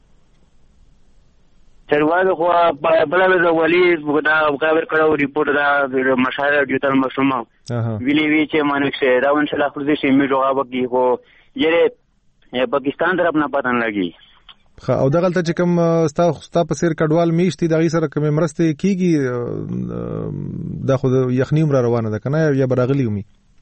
چرواده خو بل د ولی دا خبر کړو ریپورت دا مشاهده ډیجیټل مشرومه ویلی وی چې مانک شه دا ان شاء الله خپل دې می جواب کی هو یره پاکستان طرف نه پاتن لګي. او دغه ته چې کوم ستا په سیر کډوال میشتي دغه سره کوم مرسته کیږي دا خو یخنی عمر روانه ده کنه یا براغلی ومي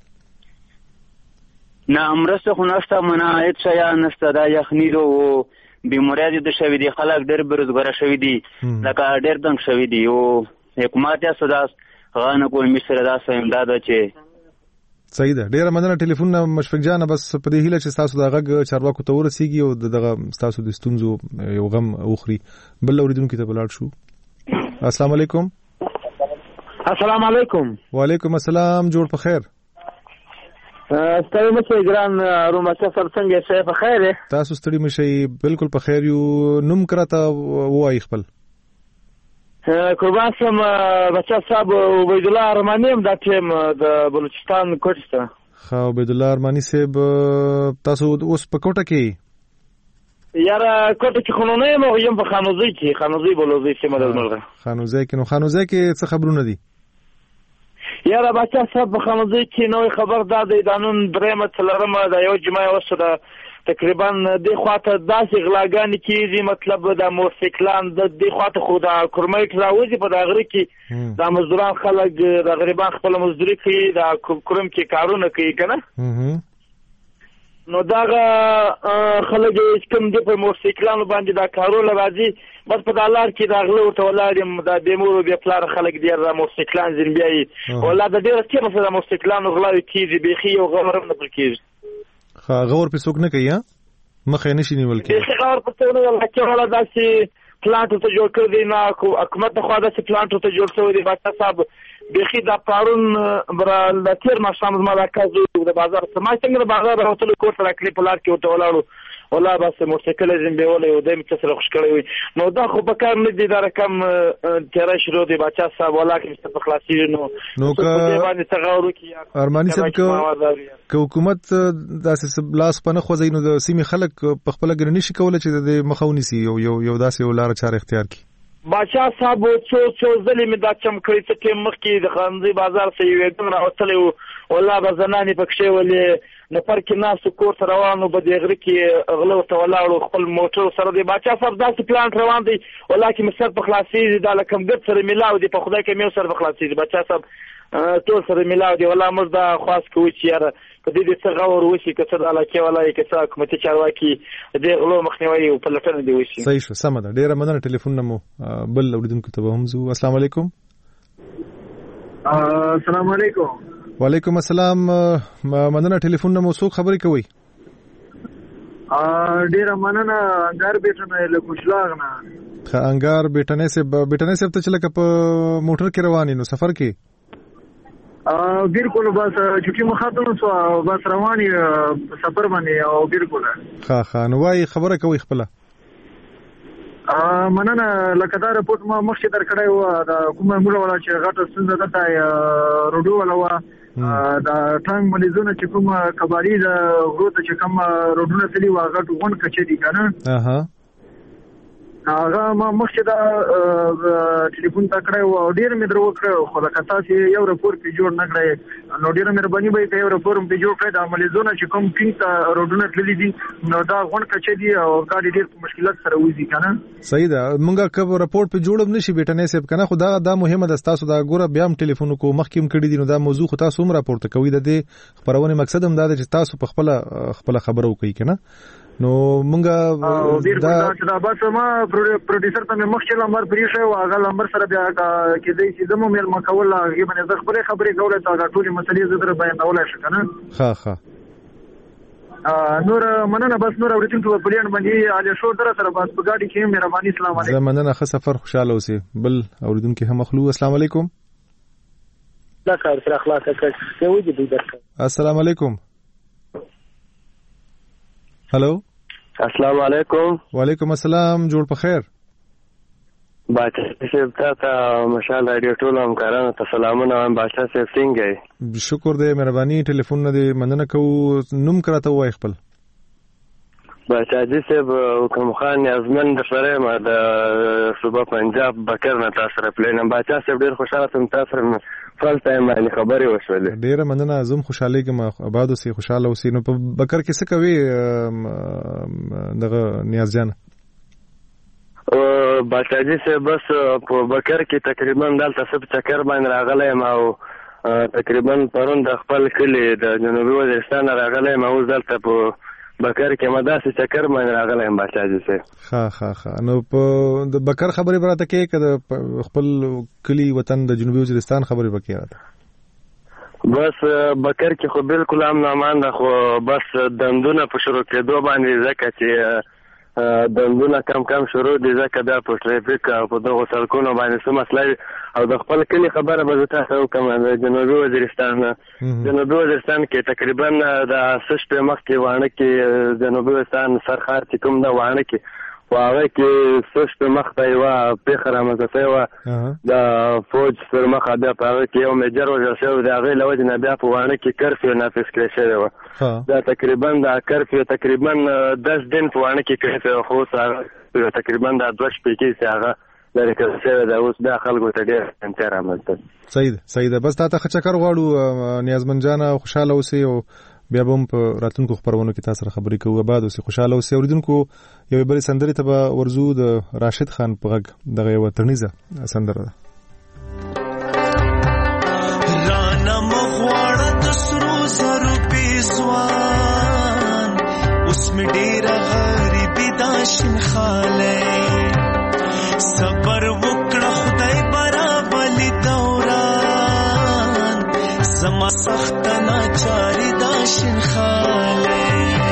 نه مرسته خو نشته منه هیڅ یا نشته دا یخنی دو بیماریات د شوی دي خلک ډېر بیروزګار شوی دي لکه ډېر تنګ شوی دي او حکومت یا صدا غانه کوئی مصر دا امداد چې صحیح ده. ډېر مننه ټلیفون مشفق جان بس په دې هیله چې تاسو دا غږ چارواکو ته ورسیږي او دغه تاسو د ستونزو یو غم اوخري بل اوریدونکو ته بلاړ شو. السلام علیکم. السلام علیکم. وعلیکم السلام جوړ په خیر. ستړي مشه ګران رومچا سر څنګه شه په خیر تاسو ستړي مشه بالکل په خیر یو نوم کراته وای خپل قربان سم بچا صاحب عبید الله ارمانی هم د ټیم د بلوچستان کوټه خو عبید الله ارمانی صاحب تاسو اوس په کوټه کې یاره کوټه کې خلونه مو یم په خانوزي بولوزي چې مدد ملګر خانوزي کې څه خبرونه دي یاره بچا صاحب په خانوزي کې نوې خبر دادې دانون درېمه تلرمه د یو جمعه وسره تقریبا د خواته داسې غلاګانې کېږي مطلب د موسیقلان د خواته خو د کورمیټ راوځي په دغه کې د مزدوران خلک د غریبان خپل مزدوري کوي د کورم کې کارونه کوي کنه نو داغه خلک کوم د په موسیقلانو باندې دا کارونه راځي بس په دالار کې داغله ورته ولادم د بیمورو بیا پلار خلک ډیر د موسیقلان زنبیای ولادت ډیر چې مثلا موسیقلانو غلاوي کیږي بيخي او غمرم نه کیږي غور په څوک نه کوي مخه نشي نیول کې غور په څوک نه لکه ولا داسې پلانټ ته جوړ کړی نه حکومت خو داسې پلانټ ته جوړ شوی دی بچا صاحب بيخي دا پارون برال د تیر ماشام مرکز د بازار سمای څنګه د بازار راوتل کوټه راکلي پلار کې ورته ولاړو ولا بس موسیقل زمبه ولا یو دیم چې سره خوش کړی وي نو دا خو په کار نه دي دا رقم تیرا شروع دی بچا صاحب ولا کې په خلاصي نو په دې باندې تغاورو کې ارمانی صاحب کو حکومت داسې لاس پنه خوځینو د سیمې خلک په خپل ګرنی شي کولای چې د مخاوني سي یو داسې ولار چار اختیار کی بچا صاحب څو ځلې مې دا چم کړی چې مخ کې د خانزي بازار سي وېدن راوتلې ولا بزنانې پکښې ولې نه پر کې ناس کور روانو به دغه کې غلو ته ولاړو خپل موټر سره دی بچا صاحب داسې پلان روان دی ولکه مستر په خلاصي دا لکم ګټ سره ملاو دی په خدای کې مې سره په خلاصي دی بچا صاحب ټول سره ملاو دی ولا موږ دا خاص کوي چې یاره په دې څه غور وشي کڅر علاقه ولای کڅا کومتي چارواکي دې غلو مخنیوي او په لټنه دی وشي صحیح شو سم ده ډیره مننه ټلیفون نمو بل اوریدونکو ته هم زو السلام علیکم السلام علیکم وعلیکم السلام مننه ټلیفون نمو څوک خبرې کوي ډیره مننه انګار بیٹنه له کوشلاغنه انګار بیٹنه سه ته چې لکه په موټر کې روانې نو سفر کې بالکل بس چې مخاطب سو بس رواني سفر باندې او بالکل ښه نو وايي خبره کوي خپل مننه لکه دا رپورت ما مخکې درکړی و دا کومه موږ ولا چې غټه ستونزه ده روډو ولا و دا ټانګ مليزونه چې کومه کبالي د غروته چې کوم روډونه تلي و غټ غون کچې دي کنه هغه ما مخکې دا ټلیفون تا کړی و او ډېر مې در وکړی خو لکه تاسې یو راپور پرې جوړ نه کړی نو ډېره مهرباني به یې که یو راپور هم پرې جوړ کړی د عملیزونه چې کوم پینګ ته روډونه تللي دي نو دا غونډ کچې دي او ګاډي ډېر په مشکلات سره وځي که نه صحیح ده مونږ که راپور پرې جوړ هم نه شي بیټنی صاحب که نه خو دا مهمه ده ستاسو دا ګوره بیا هم ټلیفون وکړو مخکې هم کړي دي نو دا موضوع خو تاسو هم راپورته کوئ د دې خپرونې مقصد هم دا دی چې تاسو په خپله خبره وکړئ که نه نو مونږ دا بس ما پروډوسر ته مې مخکې لمبر پرېښی و هغه لمبر سره بیا کېدی چې زه مو میلمه کول هغې باندې زه خپلې خبرې کولی ته هغه ټولې مسلې زه در بیانولی شم که نه ښه نور مننه بس نور اورېدونکو په پلین باندې علي شو در سره بس په ګاډي کې مهرباني السلام علیکم زه مننه ښه سفر خوشاله اوسئ بل اورېدونکي هم اخلو السلام علیکم دا کار سره خلاص کړ څه وځي دوی درته السلام علیکم هلو السلام علیکم وعلیکم السلام جوړ په خیر باچا صاحب ته مشال رادیو ټول همکارانو ته سلامونه وایم باچا صاحب څنګه یې شکر دی مهرباني ټلیفون نه دی مننه کوو نوم کراته وای خپل باچا جی صاحب حکم خان ازمن د سره ما د صوبه پنجاب بکر نه تاسو سره پلینم باچا صاحب ډیر خوشاله سم تاسو سره فل ټایم باندې خبرې وشولې ډیر مننه زم خوشاله کوم آباد اوسې خوشاله اوسې نو په بکر کې څه کوي دغه نیاز جان باچا جی صاحب بس په بکر کې تقریبا دلته سب چکر باندې راغلی ما او تقریبا پرون د خپل کلی د جنوبي وزیرستان راغلی ما اوس دلته په بکر کې مداسې چکر باندې راغلی یم باچا جی صاحب ښه نو په د بکر خبرې به راته کوې که د خپل کلي وطن د جنوبي وزیرستان خبرې به کوې راته بس بکر کې خو بالکل امن امان ده خو بس دندونه په شروع کېدو باندې ځکه چې دندونه کم شروع دي ځکه بیا په ټریفیک او په دغو سړکونو باندې څه مسله وي او د خپل کلي خبره به زه تاسو وکړم د جنوبي وزیرستان کې تقریبا د 6 شپې مخکې واڼه کې جنوبي وزیرستان سرخار چې کوم ده واڼه کې خو هغه کې 6 شپې مخته یوه پېښه رامنځته شوې وه د فوج پر مخه بیا په هغه کې یو میجر وژل شوی د هغې له وجې نه بیا په واڼه کې کرفیو نافظ کړی شوې وه دا تقریبا د کرفیو تقریبا 10 دن په واڼه کې کرفیو خو اوس هغه تقریبا د 2 شپې کې چې هغه لرې کړل شوی ده اوس بیا خلکو ته ډېر اسانتیا رامنځته صحیح ده بس تا ته ښه چکر غواړو نیازمن جانه خوشحاله اوسئ او بیا به هم په راتلونکو خپرونو کې تاسو سره خبرې کوو آباد اوسئ خوشحاله اوسئ اورېدونکو یوې بلې سندرې ته به ورځو د راشد خان په غږ دغه یوه ترنیزه سندره ده رانه مغواړه د سرو زرو پیزوان اوس مې ډېره غریبي دا شینخالی صبر وکړه خدای برابلي دوران زما سخته ناچاري دا شینخالی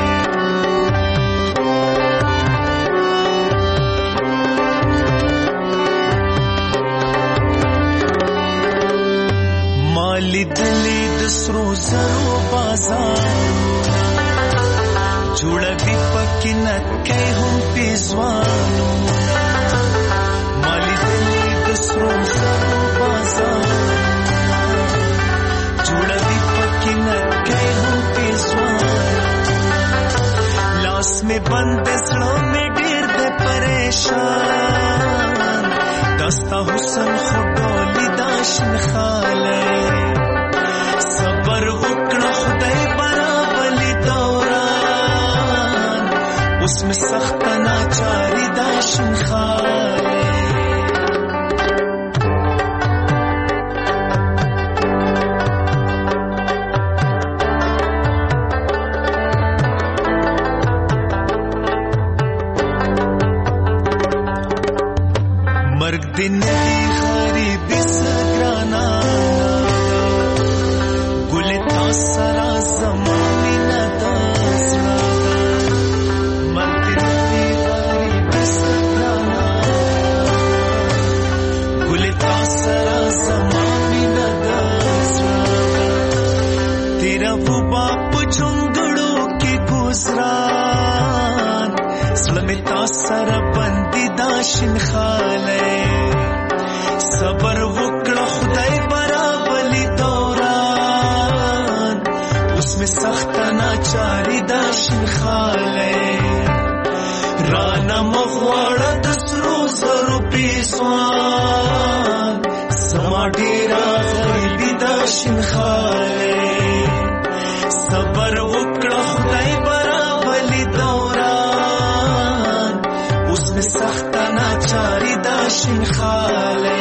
ما لیدلې د سرو زرو بازارونه جوړوي پکې نکۍ هم پیزوانونه ما لیدلې د سرو زرو بازارونه جوړوي پکې نکۍ هم پیزوانونه لاس مې بند زړه مې ډېر د پریشان دستا حسن خو ډولي دا شینخالی صبر وکړه خدای برابلي دوران اوس مې سخته ناچاري دا شینخالی مرګ دې نه دی غریبي سګرانا ګلې تا سره زما مینه دا زړه مرګ دې نه دی غریبي سګرانا ګلې تا سره زما مینه دا زړه تیرا وبا په چونګړو کې ګزران زړه مې تا سره بندي دا شینخالی صبر وکړه خدای برابلي دوران اوس مې سخته ناچاري دا شینخالی رانه مغواړه د سرو سوان زما ډیرا غریبی د شینخاله صبر وکړه خدای برابلی دوران اوس می سخت ناچاری د شینخاله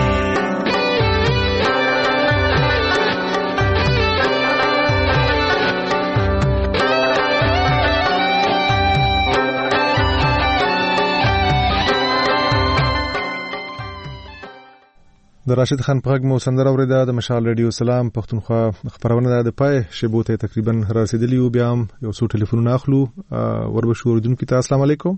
د راشد خان په غږ مو سندره اوریده د مشال رادیو سلام پښتونخوا خبرونه د پای شیبو ته تقریبا رسیدلی او بیا یو څو ټلیفونونه اخلو وربشو اوریدونکو ته السلام علیکم.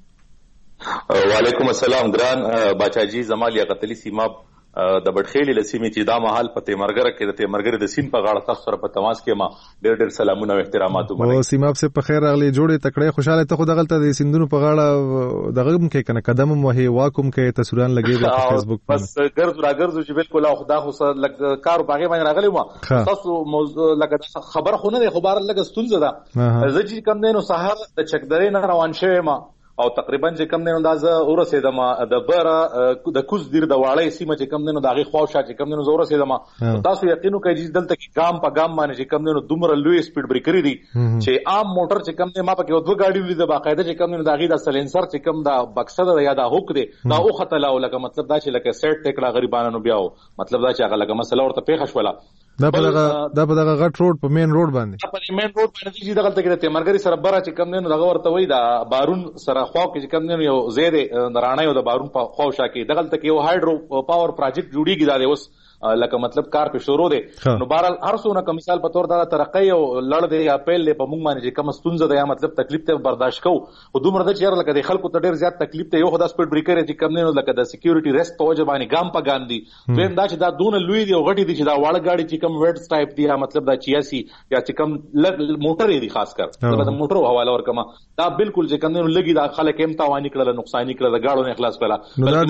وعلیکم السلام ګران باچاجي زمالیا قتلی سیماب د بټخېلې لسیمې چې دا محل په تیمرګره کې د تیمرګره د سین په غاړه تاسو سره په تماس کې ما ډېر ډېر سلامونه او احترامات ومنئ. او سیماب سه په خیر راغلی جوړې تکړه خوشاله ته خو دغلته د سیندونو په غاړه دغه هم کې کنه قدم مو هي واکوم کې تصویران لګېږي په فیسبوک بس ګرځ راګرځو چې بالکل خدا خو لګ کار باغې باندې راغلی ما تاسو لګ خبر خو نه خبر لګ ستونزه ده زجی کم دینو سحر د چکدرې نه روان شوی ما او تقریبا چې کم نه اندازه ورسېدم د بره د کوز دیر د واړې سیمه چې کم نه دغه خواوشا چې کم نه ورسېدم تاسو یقینو کوي چې دلته کې ګام په ګام باندې چې کم نه دومره لوی سپیډ بریکر دي چې عام موټر چې کم نه ما پکې دوه گاډي ولې د باقاعده چې کم نه دغه د سلنسر چې کم دا بکسه د یا د هوک دی دا او خطلا او لکه مطلب دا چې لکه سیټ ټکړه غریبانو بیاو مطلب دا چې هغه لکه مسله ورته پیښ شوله دا په دغه غټ روډ په مین روډ باندې په مین روډ باندې چې دغه تلته کې تیمرګری سره بره چې کم نه دغه ورته وای دا بارون سره خو کې چې کم نه یو زیاده درانه یو د بارون په خوشا کې دغه تلته کې یو هایډرو پاور پروجیکټ جوړیږي دا اوس لکه مطلب کار په شروع دي نو بهرحال هر څونه کوم مثال په تور دا ترقې او لړ دی یا پیل په موږ باندې چې کوم ستونزه ده یا مطلب تکلیف ته برداشت کو او دومره د چیر لکه د خلکو ته ډیر زیات تکلیف ته یو خدا سپیډ بریکر چې کم نه لکه د سکیورټي ریسک په وجه باندې ګام په ګام دي وین دا چې دا دون لوی دی او غټي دي چې دا واړه گاډي چې کم ویټس ټایپ دی یا مطلب دا 86 یا چې کم موټر دی خاص کر د موټر حواله ورکما دا بالکل چې کم نه لګي دا خلک هم تاوانی کړل نقصان کړل د گاډو نه اخلاص کړل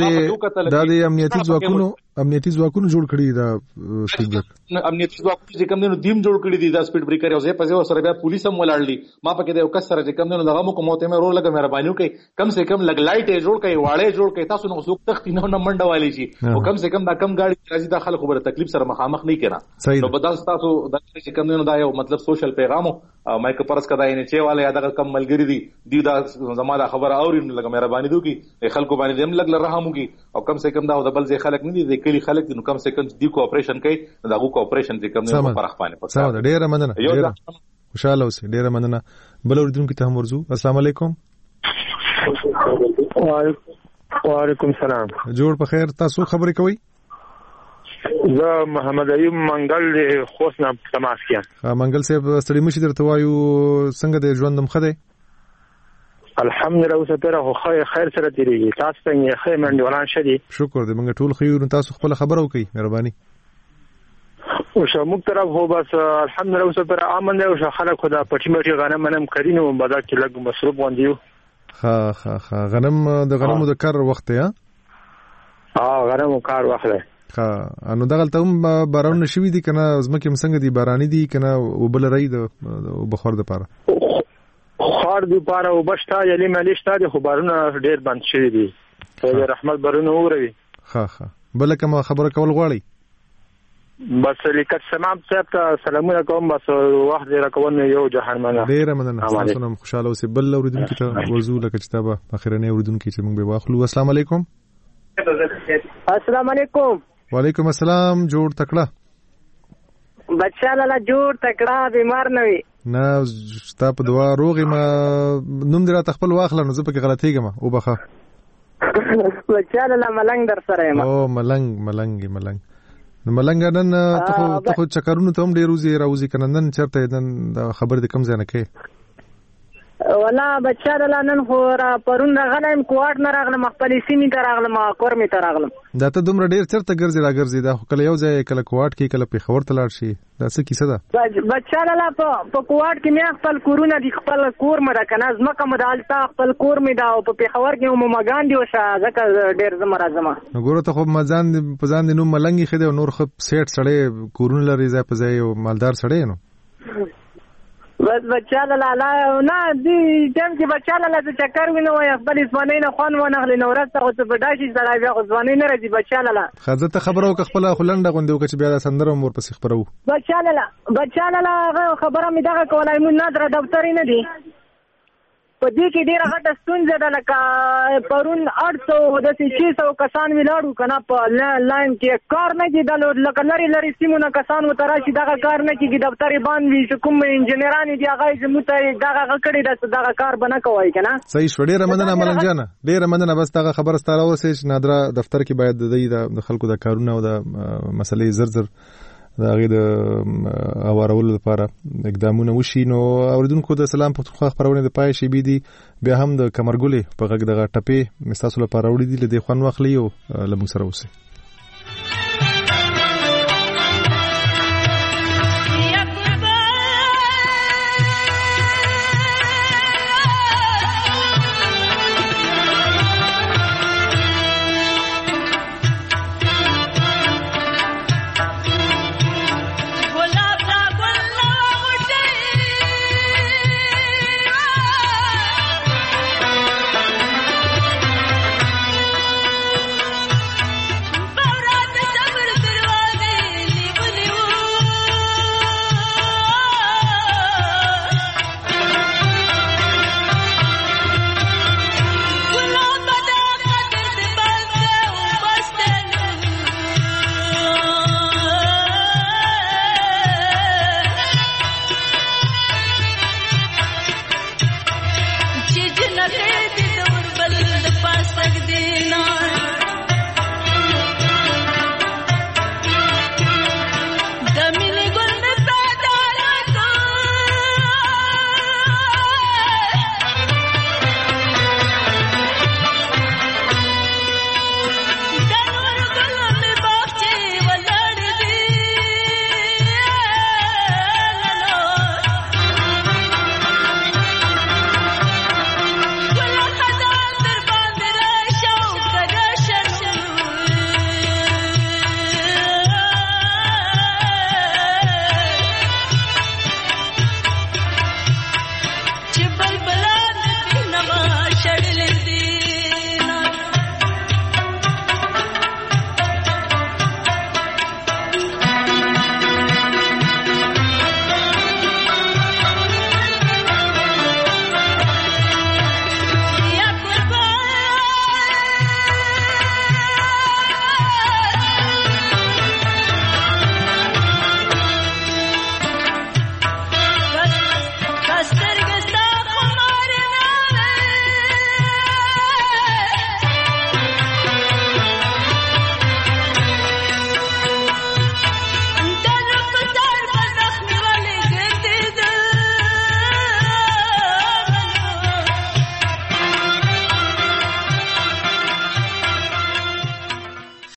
دا د امنیتي ځواکونو جوړ کړی دا امنیتي ځواکونه چې کوم دینو دیم جوړ کړی دي دا سپیډ بریکر او زه په ځای سره بیا پولیس هم ولاړلی ما پکې د یو کس سره چې کوم دینو دغه مو کومه ته مې رول لګا مهرباني وکړئ کم سے کم لګ لایټ جوړ کړئ واړې جوړ کړئ تاسو نو څوک تختی نه منډه والی شي او کم سے کم دا کم گاډي راځي د خلکو بر تکلیف سره مخامخ نه کړه نو بدل تاسو د چې کوم دینو دا یو مطلب سوشل پیغام مایک پرس کدا یې چې والے دا کم ملګری دي دا زماده خبره اوري لګا مهرباني دوی خلکو باندې هم لګ رحم وکي او کم سے کم دا د بل ځای خلک نه دي د کلی خلک نو کم سے کم دی کوآپریشن کوي دا کوآپریشن دې کوم نه فرق باندې پکې ساده ډیره مننه ډیره خوشاله اوسئ ډیره مننه بل اوریدونکو ته هم ورزو السلام علیکم. وعلیکم السلام جوړ په خیر تاسو خبرې کوي زه محمد ایوب منګل خوست نه تماس کیم منګل صاحب ستړي مشي درته وایو څنګه د ژوندم خده الحمدلله اوس ته خیر سره تیریږي تاسو څنګه خیر منډي ولان شدي شکر دې موږ ټول خیر تاسو خپل خبرو کوي مهرباني او شموږ طرف هو بس الحمدلله اوس پر امن دی او خلک خدا پټی مټی غنم منم کړینو بازار کې لګ مصروف وندیو ها غنم د غنمو د کار وخت یا غنمو کار وخت دی انو دغلته هم باران نشوي دي کنه زمکه مسنګ دي باراني دي کنه وبل رای د بخار د پاره خار دی پاره وبشتا یلی مليشتا دي خبرونه ډیر بند شوی دي رحمت برونه وروي ها بل کوم خبره کول غواړي بس لیکت سمام صاحب ته سلامونه کوم بس وخت دې راکون یو جهان منه ډیر مننه تاسو نن خوشاله اوسئ بل اوریدونکو ته ورزو لکه چې تابه اخرنه اوریدونکو چې موږ به واخلو السلام علیکم. السلام علیکم. وعلیکم السلام جوړ تکړه بچا لاله جوړ تکړه بیمار نه وي نه ستا په دعا روغې ما نوم دې را تخپل واخله نو زه پکې غلطېږم او بخه بچا لاله ملنګ در سره یم او ملنګ نو ملنګ نن ته خو چکرونو ته هم ډېر راوځي کنه نن چرته نن خبر دې کم ځای نه کوي ولا بچا دلانن خو را پرون غلم کوټ نه راغلم خپل سیمې ته راغلم کور می ته راغلم دا ته دومره ډیر چرته ګرځي راګرځي دا کله یو ځای کله کوټ کې کله په خبر تلاړ شي دا څه کیسه ده بچا دلا په کوټ کې مې خپل کورونه دي خپل کور مې راکنه زمکه مدالتا خپل کور مې دا په خبر کې مو مګان دی وشه ځکه ډیر زما راځم نو ګوره ته خو مزان په ځان دي نو ملنګي خده نور خو سیټ سړې کورونه لري ځای په ځای او مالدار سړې نو بس بچاله لا نه دی ټیم کې بچاله لا چکر وینو یا خپل اسمانه نه خوان و نه لنه ورسته او څه بداشي سره بیا ځواني نه راځي بچاله لا خزه ته خبرو که خپل خلنده غوندو که بیا سندره مور پسې خبرو بچاله لا خبره مې دغه کولای مون نادر دفتر نه دی په دې کې ډیره غټه ستونزه ده لکه پرون 800 د 600 کسان ولاړو کنه په لاین کې کار نه کیدل لکه لري سیمونه کسان وتراشي دغه کار نه کیږي دفتر باندې کوم انجنیران دي هغه زموته دغه کړي دغه کار بنه کوي کنه صحیح شو ډیره مننه ملنجانه ډیره مننه بس دغه خبر ستاره ورسې چې نادره دفتر کې باید د خلکو د کارونه او د مسلې زر دا غي د اورولو لپاره اقدامونه وشي نو اوردونکو د سلام پختونخوا خبرونه د پای شي بي دي بیا هم د کمرګولې په غږ دغه ټپې مستاسو لپاره وړي دي له دې خوان واخلي او لمو سره اوسه